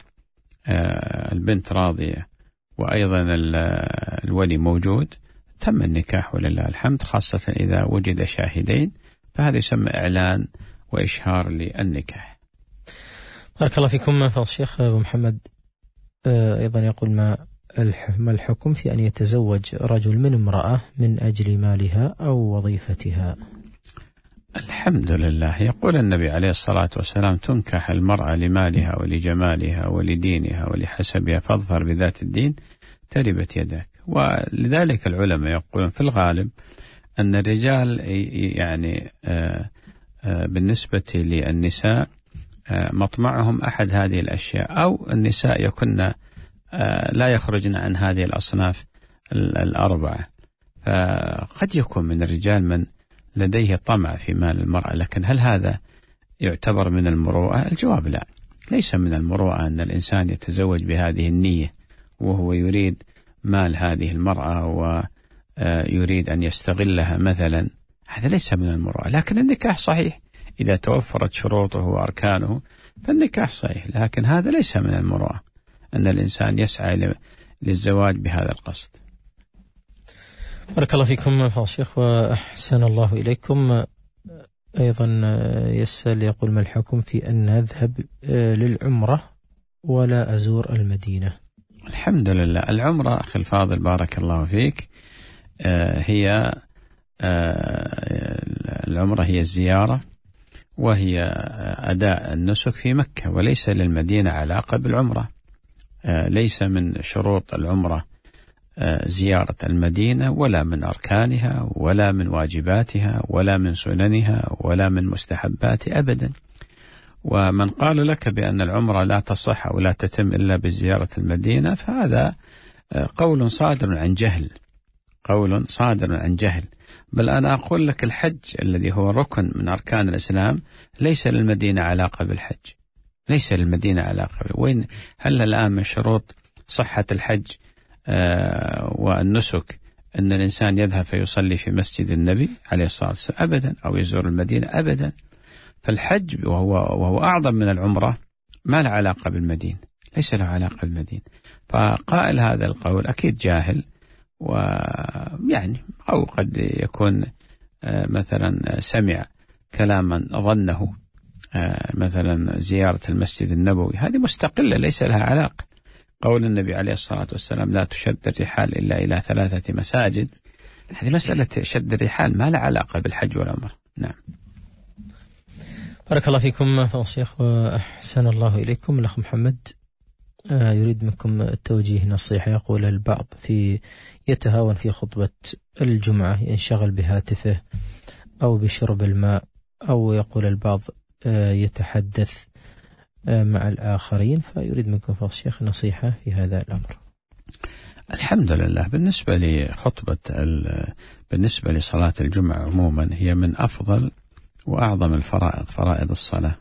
البنت راضية وأيضا الولي موجود تم النكاح ولله الحمد، خاصة إذا وجد شاهدين، فهذا يسمى إعلان وإشهار للنكاح. بارك الله فيكم فضل الشيخ. أبو محمد أيضا يقول ما الحكم في أن يتزوج رجل من امرأة من أجل مالها أو وظيفتها؟ الحمد لله. يقول النبي عليه الصلاة والسلام تنكح المرأة لمالها ولجمالها ولدينها ولحسبها، فاظفر بذات الدين تربت يدك. ولذلك العلماء يقولون في الغالب أن الرجال يعني بالنسبة للنساء مطمعهم أحد هذه الأشياء، أو النساء يكن لا يخرجن عن هذه الأصناف الأربعة. فقد يكون من الرجال من لديه طمع في مال المرأة، لكن هل هذا يعتبر من المروءة؟ الجواب لا، ليس من المروءة أن الإنسان يتزوج بهذه النية وهو يريد مال هذه المرأة ويريد أن يستغلها مثلا، هذا ليس من المروءة. لكن النكاح صحيح إذا توفرت شروطه وأركانه، فالنكاح صحيح، لكن هذا ليس من المروءة أن الإنسان يسعى للزواج بهذا القصد. بارك الله فيكم فضل الشيخ وأحسن الله إليكم. أيضا يسأل يقول ما الحكم في أن أذهب للعمرة ولا أزور المدينة؟ الحمد لله. العمرة أخي الفاضل بارك الله فيك هي العمرة هي الزيارة، وهي أداء النسك في مكة، وليس للمدينة علاقة بالعمرة. ليس من شروط العمرة زيارة المدينة ولا من أركانها ولا من واجباتها ولا من سننها ولا من مستحباتها أبدا. ومن قال لك بأن العمرة لا تصح أو لا تتم إلا بزيارة المدينة فهذا قول صادر عن جهل، قول صادر عن جهل. بل أنا أقول لك الحج الذي هو ركن من أركان الإسلام ليس للمدينة علاقة بالحج، ليس للمدينة علاقة. وين هل الآن من شروط صحة الحج والنسك أن الإنسان يذهب فيصلي في مسجد النبي عليه الصلاة والسلام؟ أبدا. أو يزور المدينة؟ أبدا. فالحج وهو أعظم من العمرة ما له علاقة بالمدينة، ليس له علاقة بالمدينة. فقائل هذا القول أكيد جاهل، ويعني أو قد يكون مثلا سمع كلاما ظنه مثلا زيارة المسجد النبوي هذه مستقلة ليس لها علاقة. قول النبي عليه الصلاة والسلام لا تشد الرحال إلا إلى 3 مساجد، هذه مسألة شد الرحال ما لها علاقة بالحج والعمرة. نعم. بارك الله فيكم فضل الشيخ وأحسن الله إليكم. الأخ محمد يريد منكم التوجيه نصيحة. يقول البعض يتهاون في خطبة الجمعة، ينشغل بهاتفه أو بشرب الماء، أو يقول البعض يتحدث مع الآخرين، فيريد منكم فضل الشيخ نصيحة في هذا الأمر. الحمد لله. بالنسبة لخطبة بالنسبة لصلاة الجمعة عموما هي من أفضل وأعظم الفرائض، فرائض الصلاة.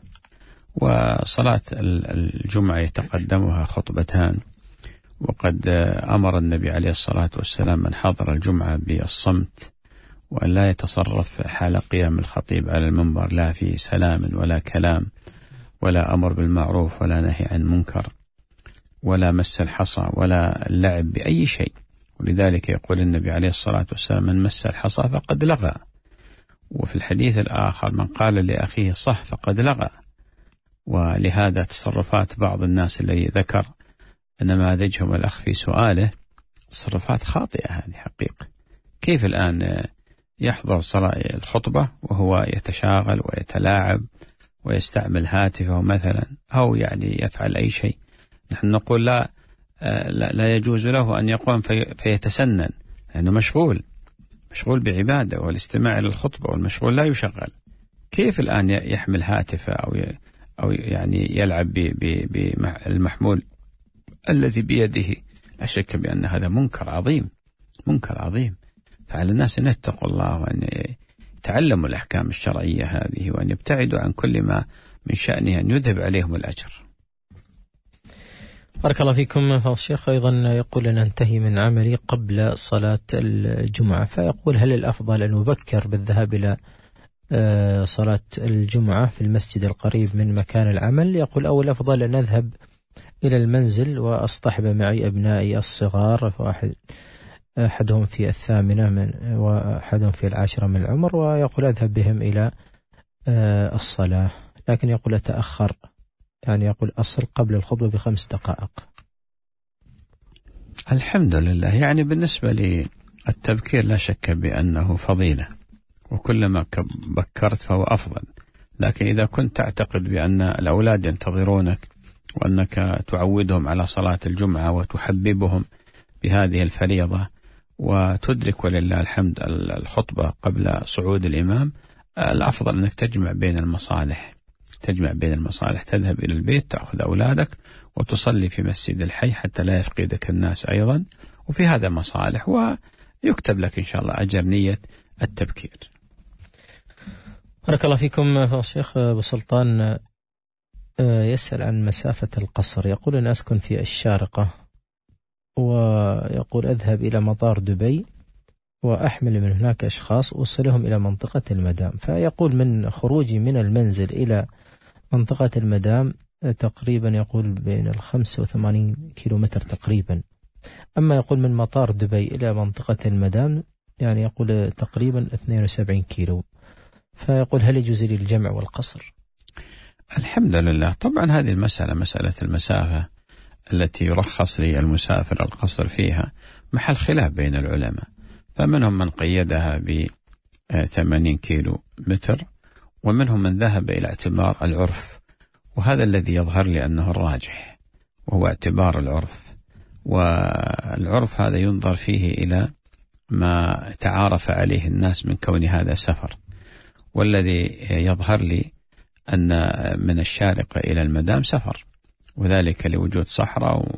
وصلاة الجمعة يتقدمها خطبتان، وقد أمر النبي عليه الصلاة والسلام من حضر الجمعة بالصمت، وأن لا يتصرف حال قيام الخطيب على المنبر لا في سلام ولا كلام ولا أمر بالمعروف ولا نهي عن منكر ولا مس الحصى ولا اللعب بأي شيء. ولذلك يقول النبي عليه الصلاة والسلام من مس الحصى فقد لغى. وفي الحديث الآخر من قال لأخيه صح فقد لغى. ولهذا تصرفات بعض الناس الذي ذكر نماذجهم الأخ في سؤاله تصرفات خاطئة هذه حقيقة. كيف الآن يحضر صلاة الخطبة وهو يتشاغل ويتلاعب ويستعمل هاتفه مثلا، أو يعني يفعل أي شيء؟ نحن نقول لا يجوز له أن يقوم فيتسنن، لأنه مشغول بعبادة والاستماع إلى الخطبة، والمشغول لا يشغل. كيف الآن يحمل هاتفه أو يعني يلعب بالمحمول الذي بيده؟ لا شك بأن هذا منكر عظيم. فعلى الناس أن يتقوا الله وأن يتعلموا الأحكام الشرعية هذه، وأن يبتعدوا عن كل ما من شأنه أن يذهب عليهم الأجر. بارك الله فيكم فضل الشيخ. أيضا يقول أن أنتهي من عملي قبل صلاة الجمعة، فيقول هل الأفضل أن أبكر بالذهاب إلى صلاة الجمعة في المسجد القريب من مكان العمل؟ يقول أول أفضل أن أذهب إلى المنزل وأصطحب معي أبنائي الصغار، أحدهم في 8 وأحدهم في 10 من العمر، ويقول أذهب بهم إلى الصلاة، لكن يقول أتأخر، يعني يقول أصل قبل الخطبة ب5 دقائق. الحمد لله. يعني بالنسبة للتبكير لا شك بأنه فضيلة، وكلما بكرت فهو أفضل. لكن إذا كنت تعتقد بأن الأولاد ينتظرونك وأنك تعودهم على صلاة الجمعة وتحببهم بهذه الفريضة وتدرك ولله الحمد الخطبة قبل صعود الإمام، الأفضل أنك تجمع بين المصالح، تذهب إلى البيت تأخذ أولادك وتصلي في مسجد الحي حتى لا يفقدك الناس أيضا، وفي هذا مصالح، ويكتب لك إن شاء الله أجر نية التبكير. بارك الله فيكم فضل الشيخ. أبو سلطان يسأل عن مسافة القصر. يقول أنا أسكن في الشارقة، ويقول أذهب إلى مطار دبي وأحمل من هناك أشخاص أوصلهم إلى منطقة المدام، فيقول من خروجي من المنزل إلى منطقة المدام تقريبا يقول بين 85 كيلومتر تقريبا. أما يقول من مطار دبي إلى منطقة المدام يعني يقول تقريبا 72 كيلو، فيقول هل يجوز لي الجمع والقصر؟ الحمد لله. طبعا هذه مسألة المسافة التي يرخص للمسافر القصر فيها محل خلاف بين العلماء، فمنهم من قيدها ب80 كيلو متر، ومنهم من ذهب إلى اعتبار العرف، وهذا الذي يظهر لي أنه الراجح، وهو اعتبار العرف. والعرف هذا ينظر فيه إلى ما تعارف عليه الناس من كون هذا سفر. والذي يظهر لي أن من الشارقة إلى المدام سفر، وذلك لوجود صحراء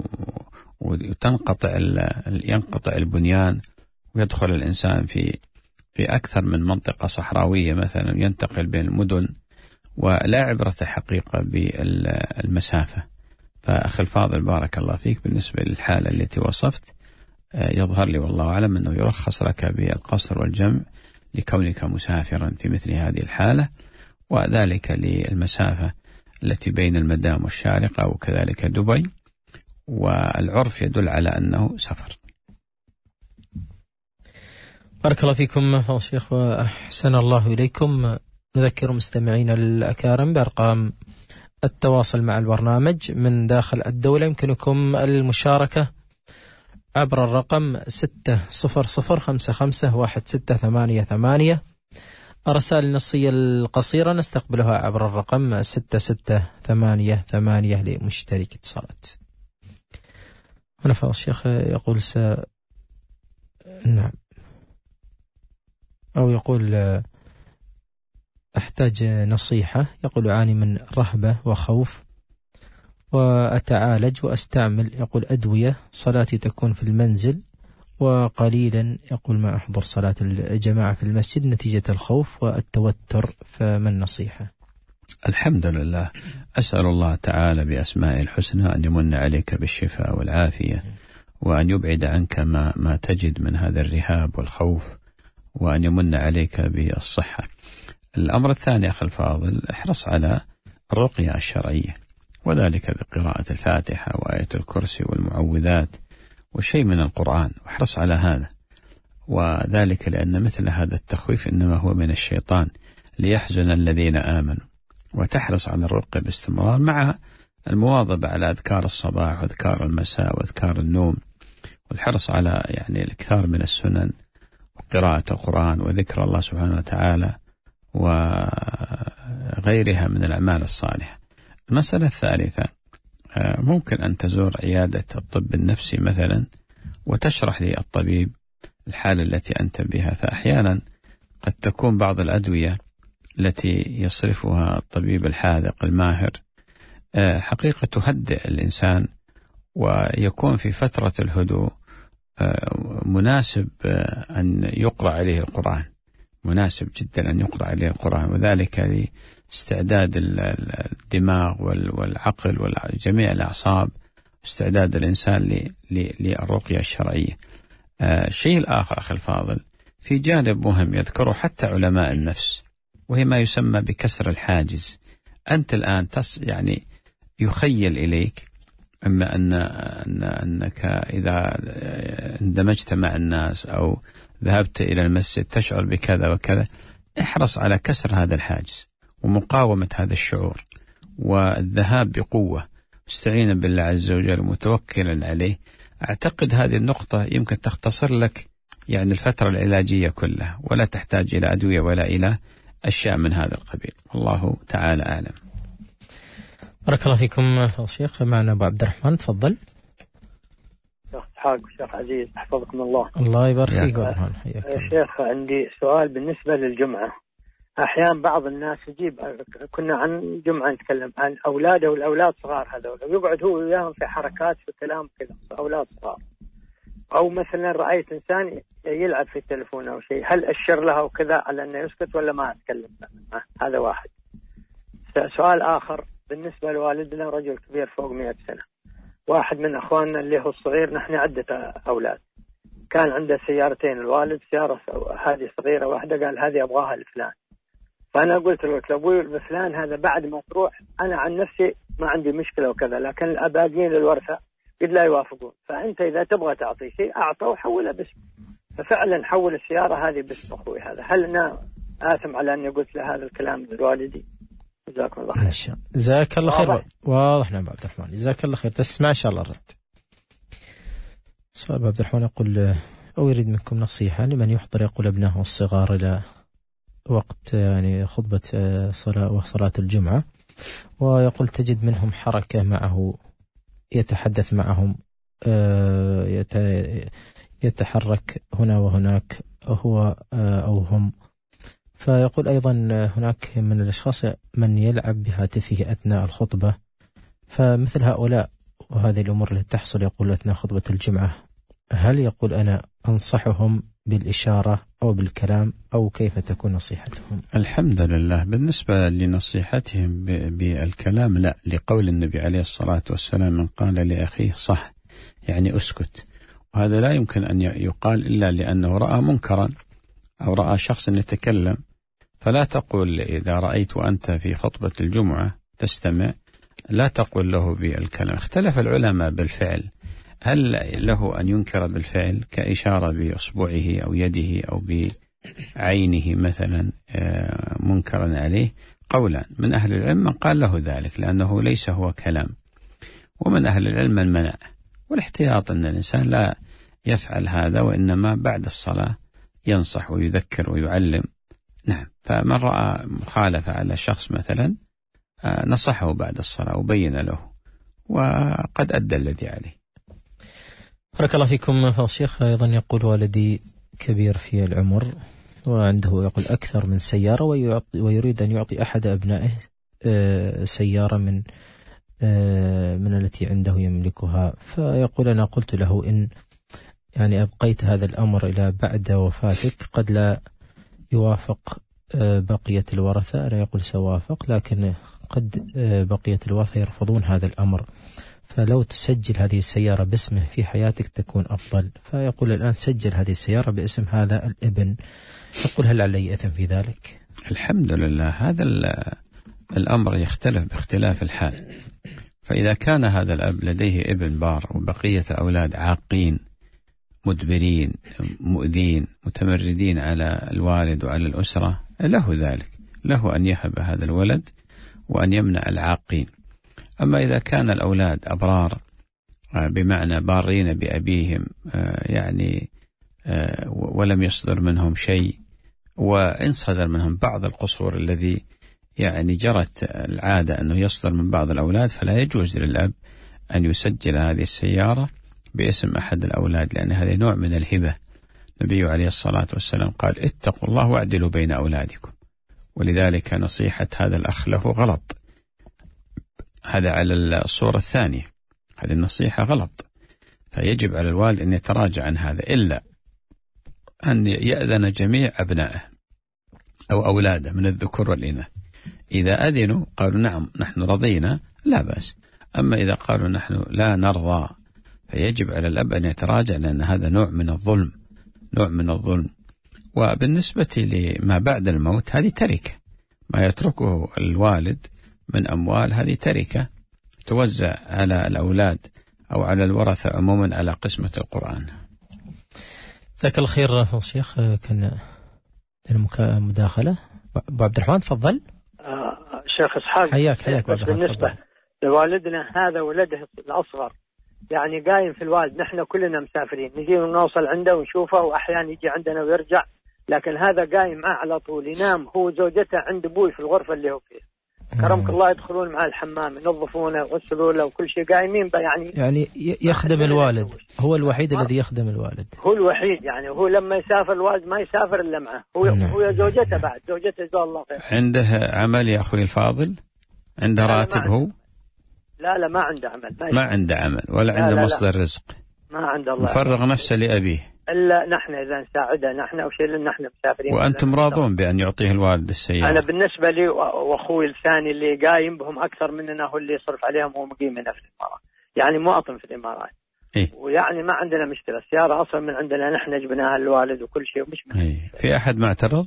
ينقطع البنيان، ويدخل الإنسان في أكثر من منطقة صحراوية مثلا، ينتقل بين المدن، ولا عبرة حقيقة بالمسافة. فأخي الفاضل بارك الله فيك، بالنسبة للحالة التي وصفت يظهر لي والله أعلم أنه يرخص لك بالقصر والجمع لكونك مسافرا في مثل هذه الحالة، وذلك للمسافة التي بين المدام والشارقة وكذلك دبي، والعرف يدل على أنه سفر. بارك الله فيكم فضل الشيخ وأحسن الله إليكم. نذكر مستمعينا الأكارم بأرقام التواصل مع البرنامج من داخل الدولة. يمكنكم المشاركة عبر الرقم 600551688. الرسائل النصية القصيرة نستقبلها عبر الرقم 6688 لمشترك اتصالات. هنا فضل الشيخ يقول نعم، أو يقول أحتاج نصيحة. يقول أعاني من رهبة وخوف وأتعالج وأستعمل يقول أدوية، صلاتي تكون في المنزل وقليلا يقول ما أحضر صلاة الجماعة في المسجد نتيجة الخوف والتوتر، فما النصيحة؟ الحمد لله، أسأل الله تعالى بأسماء الحسنى أن يمن عليك بالشفاء والعافية، وأن يبعد عنك ما تجد من هذا الرهاب والخوف، وأن يمن عليك بالصحة. الأمر الثاني أخي الفاضل، احرص على الرقية الشرعية، وذلك بقراءة الفاتحة وآية الكرسي والمعوذات وشيء من القرآن، واحرص على هذا، وذلك لأن مثل هذا التخويف إنما هو من الشيطان ليحزن الذين آمنوا. وتحرص على الرقية باستمرار مع المواظبة على أذكار الصباح وأذكار المساء وأذكار النوم، والحرص على الإكثار من السنن وقراءة القرآن وذكر الله سبحانه وتعالى وغيرها من الأعمال الصالحة. المسألة الثالثة، ممكن أن تزور عيادة الطب النفسي مثلا وتشرح للطبيب الحالة التي أنت بها، فأحيانا قد تكون بعض الأدوية التي يصرفها الطبيب الحاذق الماهر حقيقة تهدئ الإنسان، ويكون في فترة الهدوء مناسب أن يقرأ عليه القرآن، مناسب جدا أن يقرأ عليه القرآن، وذلك لاستعداد الدماغ والعقل وجميع الأعصاب، استعداد الإنسان للرقية الشرعية. الشيء الآخر أخي الفاضل، في جانب مهم يذكره حتى علماء النفس، وهي ما يسمى بكسر الحاجز. أنت الآن يخيل إليك أنك إذا اندمجت مع الناس أو ذهبت إلى المسجد تشعر بكذا وكذا. احرص على كسر هذا الحاجز ومقاومة هذا الشعور، والذهاب بقوة مستعينا بالله عز وجل متوكلا عليه. أعتقد هذه النقطة يمكن تختصر لك الفترة العلاجية كلها، ولا تحتاج إلى أدوية ولا إلى أشياء من هذا القبيل. الله تعالى أعلم. بارك الله فيكم فضل الشيخ. معنا أبو عبد الرحمن، تفضل. شيخ إسحاق وشيخ عزيز حفظكم الله. الله يبارك فيك أبو الرحمن. شيخ عندي سؤال بالنسبة للجمعة. أحيانا بعض الناس يجيب، كنا عن جمعة نتكلم عن أولاده والأولاد صغار هذول، ويقعد هو وياهم في حركات في كلام كذا، أولاد صغار، أو مثلا رأيت إنسان يلعب في التلفون أو شيء، هل أشر لها وكذا على أنه يسكت ولا ما أتكلم معه؟ هذا واحد. سؤال آخر بالنسبة لوالدنا، رجل كبير فوق 100 سنة، واحد من أخواننا اللي هو الصغير، نحن عدة أولاد، كان عنده سيارتين، الوالد سيارة هذه صغيرة واحدة، قال هذه أبغاها لفلان. فأنا قلت له أبوي بفلان هذا بعد ما تروح، أنا عن نفسي ما عندي مشكلة وكذا، لكن الأباقين الورثة قد لا يوافقون، فأنت إذا تبغى تعطي شيء أعطى وحولها باسم. ففعلا حول السيارة هذه باسم أخوي هذا. هل أنا آثم على أني قلت له هذا الكلام لوالدي؟ جزاكم الله خير. جزاك الله خير. واضح. نعم عبد الرحمن، جزاك الله خير. تسمع إن شاء الله الرد. سؤال عبد الرحمن يقول أو يريد منكم نصيحة لمن يحضر يقول ابنه الصغار إلى وقت خطبة صلاة الجمعة، ويقول تجد منهم حركة معه، يتحدث معهم يتحرك هنا وهناك هو أو هم. فيقول أيضا هناك من الأشخاص من يلعب بهاتفه أثناء الخطبة، فمثل هؤلاء وهذه الأمور التي تحصل يقول أثناء خطبة الجمعة، هل يقول أنا أنصحهم بالإشارة أو بالكلام أو كيف تكون نصيحتهم؟ الحمد لله. بالنسبة لنصيحتهم بالكلام لا، لقول النبي عليه الصلاة والسلام من قال لأخيه صح يعني أسكت، وهذا لا يمكن أن يقال إلا لأنه رأى منكرا أو رأى شخص يتكلم. فلا تقول إذا رأيت وأنت في خطبة الجمعة تستمع لا تقول له بالكلام. اختلف العلماء بالفعل، هل له أن ينكر بالفعل كإشارة بأصبعه أو يده أو بعينه مثلا منكرا عليه؟ قولا من أهل العلم من قال له ذلك لأنه ليس هو كلام، ومن أهل العلم من منع. والاحتياط أن الإنسان لا يفعل هذا، وإنما بعد الصلاة ينصح ويذكر ويعلم. نعم. فمن رأى مخالفة على شخص مثلا نصحه بعد الصلاة وبين له، وقد أدى الذي عليه. بارك الله فيكم فضل الشيخ. أيضا يقول والدي كبير في العمر وعنده يقول أكثر من سيارة ويريد أن يعطي أحد أبنائه سيارة من التي عنده يملكها، فيقول أنا قلت له إن يعني أبقيت هذا الأمر إلى بعد وفاتك قد لا يوافق بقية الورثة. أنا يقول سوافق، لكن قد بقية الورثة يرفضون هذا الأمر، فلو تسجل هذه السيارة باسمه في حياتك تكون أفضل. فيقول الآن سجل هذه السيارة باسم هذا الابن، يقول هل علي إثم في ذلك؟ الحمد لله. هذا الأمر يختلف باختلاف الحال. فإذا كان هذا الأب لديه ابن بار وبقية الأولاد عاقين مدبرين مؤذين متمردين على الوالد وعلى الأسرة، له ذلك، له أن يهب هذا الولد وأن يمنع العاقين. أما إذا كان الأولاد أبرار بمعنى بارين بأبيهم يعني ولم يصدر منهم شيء، وإن صدر منهم بعض القصور الذي يعني جرت العادة أنه يصدر من بعض الأولاد، فلا يجوز للأب أن يسجل هذه السيارة باسم أحد الأولاد، لأن هذا نوع من الهبة. النبي عليه الصلاة والسلام قال اتقوا الله واعدلوا بين أولادكم، ولذلك نصيحة هذا الأخ له غلط. هذا على الصورة الثانية، هذه النصيحة غلط، فيجب على الوالد أن يتراجع عن هذا، إلا أن يأذن جميع أبنائه أو أولاده من الذكور والإناث. إذا أذنوا قالوا نعم نحن رضينا لا بأس، أما إذا قالوا نحن لا نرضى فيجب على الأب أن يتراجع، لأن هذا نوع من الظلم، نوع من الظلم. وبالنسبة لما بعد الموت هذه تركة، ما يتركه الوالد من أموال هذه تركة توزع على الأولاد أو على الورثة عموما على قسمة القرآن. جزاك الله خير فضل الشيخ. كان مداخلة أبو عبد الرحمن تفضل. شيخ إسحاق حياك بالنسبة لوالدنا هذا ولده الأصغر يعني قايم في الوالد، نحن كلنا مسافرين نجي ونوصل عنده ونشوفه، وأحيانا يجي عندنا ويرجع، لكن هذا قايم معه على طول، ينام هو زوجته عند أبوي في الغرفة اللي هو فيه، كرمك الله يدخلون مع الحمام ينظفونه ويغسلوا له وكل شيء، قايمين يعني يخدم الوالد، هو الوحيد الذي يخدم الوالد، هو الوحيد يعني. هو لما يسافر الوالد ما يسافر إلا معه، هو زوجته بعد، زوجته جزاه الله خير. عنده عمل يا أخوي الفاضل؟ عنده راتب هو؟ لا ما عنده عمل، ما عنده عمل ولا عنده مصدر رزق، ما عنده الله، مفرغ نفسه لأبيه، إلا نحن إذا نساعده نحن أو شيء، لأن نحن مسافرين. وأنتم راضون بأن يعطيه الوالد السيارة؟ أنا بالنسبة لي وأخوي الثاني اللي قايم بهم أكثر مننا هو اللي يصرف عليهم، هو مقيم هنا في الإمارات، يعني مواطن في الإمارات. ويعني ما عندنا مشكلة، السيارة أصلا من عندنا نحن جبناها للوالد وكل شيء، ومش في أحد معترض؟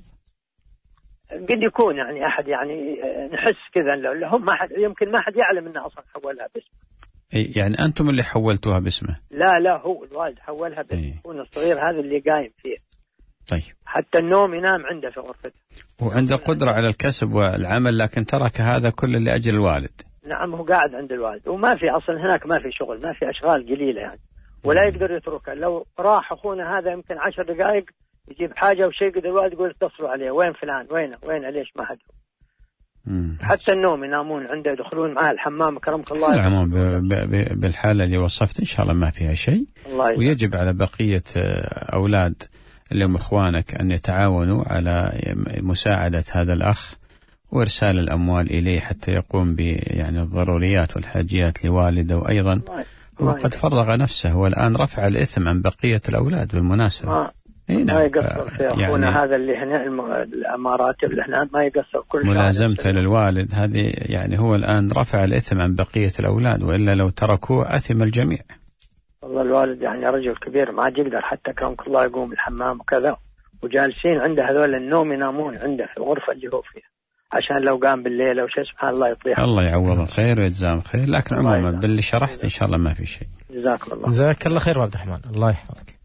قد يكون يعني أحد يعني نحس كذا، هم ما حد يمكن ما حد يعلم إنه أصلا حولها باسمه. يعني أنتم اللي حولتوها باسمه؟ لا هو الوالد حولها باسمه، هو الصغير هذا اللي قايم فيه. طيب. حتى النوم ينام عنده في غرفته، وعنده قدرة على الكسب والعمل، لكن ترك هذا كله لأجل الوالد. نعم هو قاعد عند الوالد، وما في أصلا هناك ما في شغل، ما في أشغال قليلة يعني، ولا يقدر يتركها. لو راح أخونا هذا يمكن 10 دقائق يجيب حاجة وشيء، قد الوالد يقول اتصلوا عليه، وين فلان، وين ليش ما حد. حتى النوم ينامون عنده، يدخلون معاه الحمام أكرمك الله. العموم بالحالة اللي وصفت إن شاء الله ما فيها شيء. ويجب على بقية أولاد اللي هم إخوانك أن يتعاونوا على مساعدة هذا الأخ وإرسال الأموال إليه حتى يقوم يعني الضروريات والحاجيات لوالده. وأيضا هو قد فرغ نفسه، والآن رفع الإثم عن بقية الأولاد بالمناسبة. ما يقصر في أخونا يعني هذا اللي هنا الأمارات اللي هنا، ما يقصر كل ملازمته للوالد هذه، يعني هو الآن رفع الإثم عن بقية الأولاد، وإلا لو تركوه أثم الجميع. والله الوالد يعني رجل كبير ما يقدر حتى كرمك الله يقوم الحمام وكذا، وجالسين عنده هذول النوم ينامون عنده في الغرفة اللي هو فيها، عشان لو قام بالليل أو شيء سبحان الله يطيح. الله يعوضه خير ويجزاه خير. لكن عموما باللي شرحت إن شاء الله ما في شيء. جزاك الله. جزاك الله خير عبد الرحمن، الله يحفظك.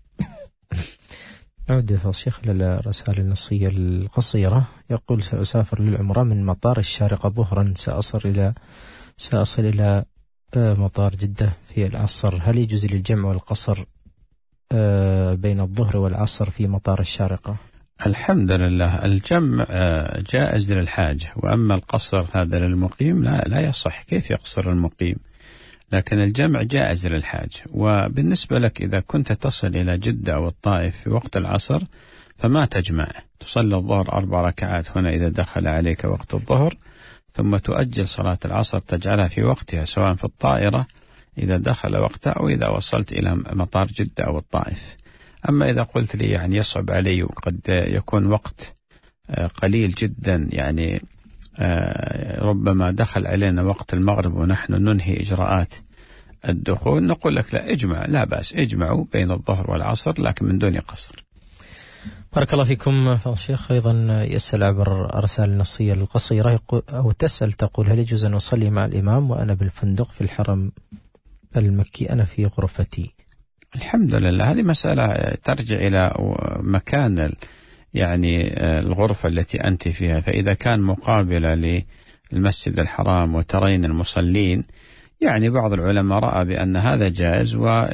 نعود يا الشيخ للرسالة النصية القصيرة. يقول: سأسافر للعمرة من مطار الشارقة ظهرا، سأصل إلى مطار جدة في العصر. هل يجوز للجمع والقصر بين الظهر والعصر في مطار الشارقة؟ الحمد لله الجمع جائز للحاجة، وأما القصر هذا للمقيم لا يصح. كيف يقصر المقيم؟ لكن الجمع جائز للحاجة. وبالنسبة لك إذا كنت تصل إلى جدة أو الطائف في وقت العصر فما تجمع، تصلي الظهر 4 ركعات هنا إذا دخل عليك وقت الظهر، ثم تؤجل صلاة العصر تجعلها في وقتها سواء في الطائرة إذا دخل وقتها أو إذا وصلت إلى مطار جدة أو الطائف. أما إذا قلت لي يعني يصعب علي وقد يكون وقت قليل جدا، يعني ربما دخل علينا وقت المغرب ونحن ننهي إجراءات الدخول، نقول لك لا اجمع، لا بأس، اجمعوا بين الظهر والعصر لكن من دون قصر. بارك الله فيكم. فضل الشيخ أيضا يسأل عبر الرسالة النصية القصيرة أو تسأل تقول: هل يجوز أن أصلي مع الإمام وأنا بالفندق في الحرم المكي، أنا في غرفتي؟ الحمد لله هذه مسألة ترجع إلى مكان يعني الغرفة التي أنت فيها. فإذا كان مقابلة للمسجد الحرام وترين المصلين، يعني بعض العلماء رأى بأن هذا جائز،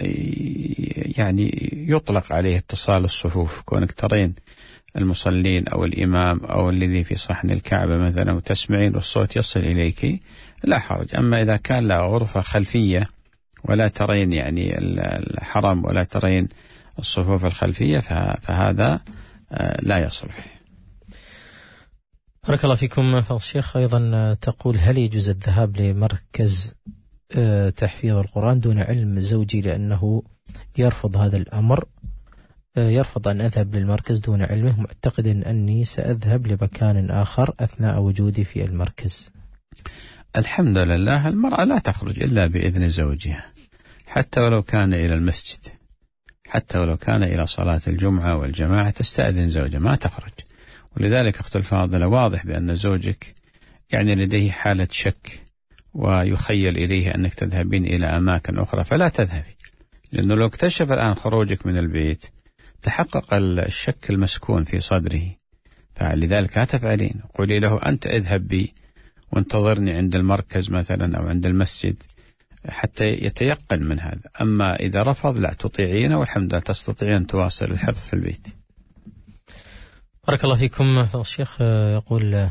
ويعني يطلق عليه اتصال الصفوف، كونك ترين المصلين أو الإمام أو الذي في صحن الكعبة مثلا وتسمعين والصوت يصل إليك لا حرج. أما إذا كان لا غرفة خلفية ولا ترين يعني الحرم ولا ترين الصفوف الخلفية فهذا لا يصلح. بارك الله فيكم. فضل الشيخ أيضا تقول: هل يجوز الذهاب لمركز تحفيظ القرآن دون علم زوجي، لأنه يرفض هذا الأمر، يرفض أن أذهب للمركز دون علمه، معتقدا أني سأذهب لمكان آخر أثناء وجودي في المركز؟ الحمد لله المرأة لا تخرج إلا بإذن زوجها، حتى ولو كان إلى المسجد، حتى ولو كان إلى صلاة الجمعة والجماعة تستأذن زوجها، ما تخرج. ولذلك أخت الفاضلة واضح بأن زوجك يعني لديه حالة شك ويخيل إليه أنك تذهبين إلى أماكن أخرى، فلا تذهبي، لأنه لو اكتشف الآن خروجك من البيت تحقق الشك المسكون في صدره، فلذلك لا تفعلين. قولي له: أنت اذهب بي وانتظرني عند المركز مثلا أو عند المسجد حتى يتيقن من هذا. أما إذا رفض لا تطيعينه، والحمد لله تستطيعين تواصل الحفظ في البيت. بارك الله فيكم. فضل الشيخ يقول: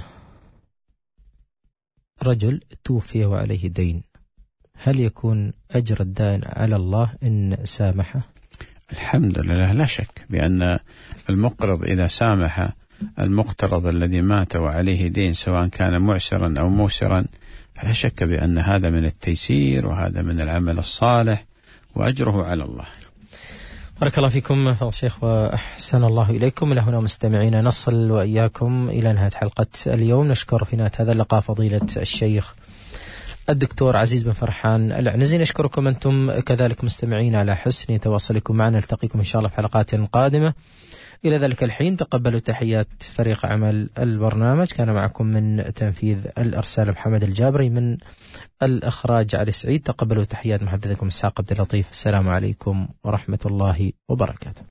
رجل توفي وعليه دين، هل يكون أجر الدائن على الله إن سامحه؟ الحمد لله لا شك بأن المقرض إذا سامح المقترض الذي مات وعليه دين سواء كان معسرا أو موسرا فلا شك بأن هذا من التيسير وهذا من العمل الصالح وأجره على الله. بارك الله فيكم فضل الشيخ وأحسن الله إليكم. إلى هنا مستمعين نصل وإياكم إلى نهاية حلقة اليوم. نشكر في نهاية هذا اللقاء فضيلة الشيخ الدكتور عزيز بن فرحان العنزي. نشكركم أنتم كذلك مستمعين على حسن تواصلكم معنا. نلتقيكم إن شاء الله في حلقات قادمة. إلى ذلك الحين تقبلوا تحيات فريق عمل البرنامج. كان معكم من تنفيذ الأرسال محمد الجابري، من الإخراج علي سعيد. تقبلوا تحيات محدثكم إسحاق عبد اللطيف. السلام عليكم ورحمة الله وبركاته.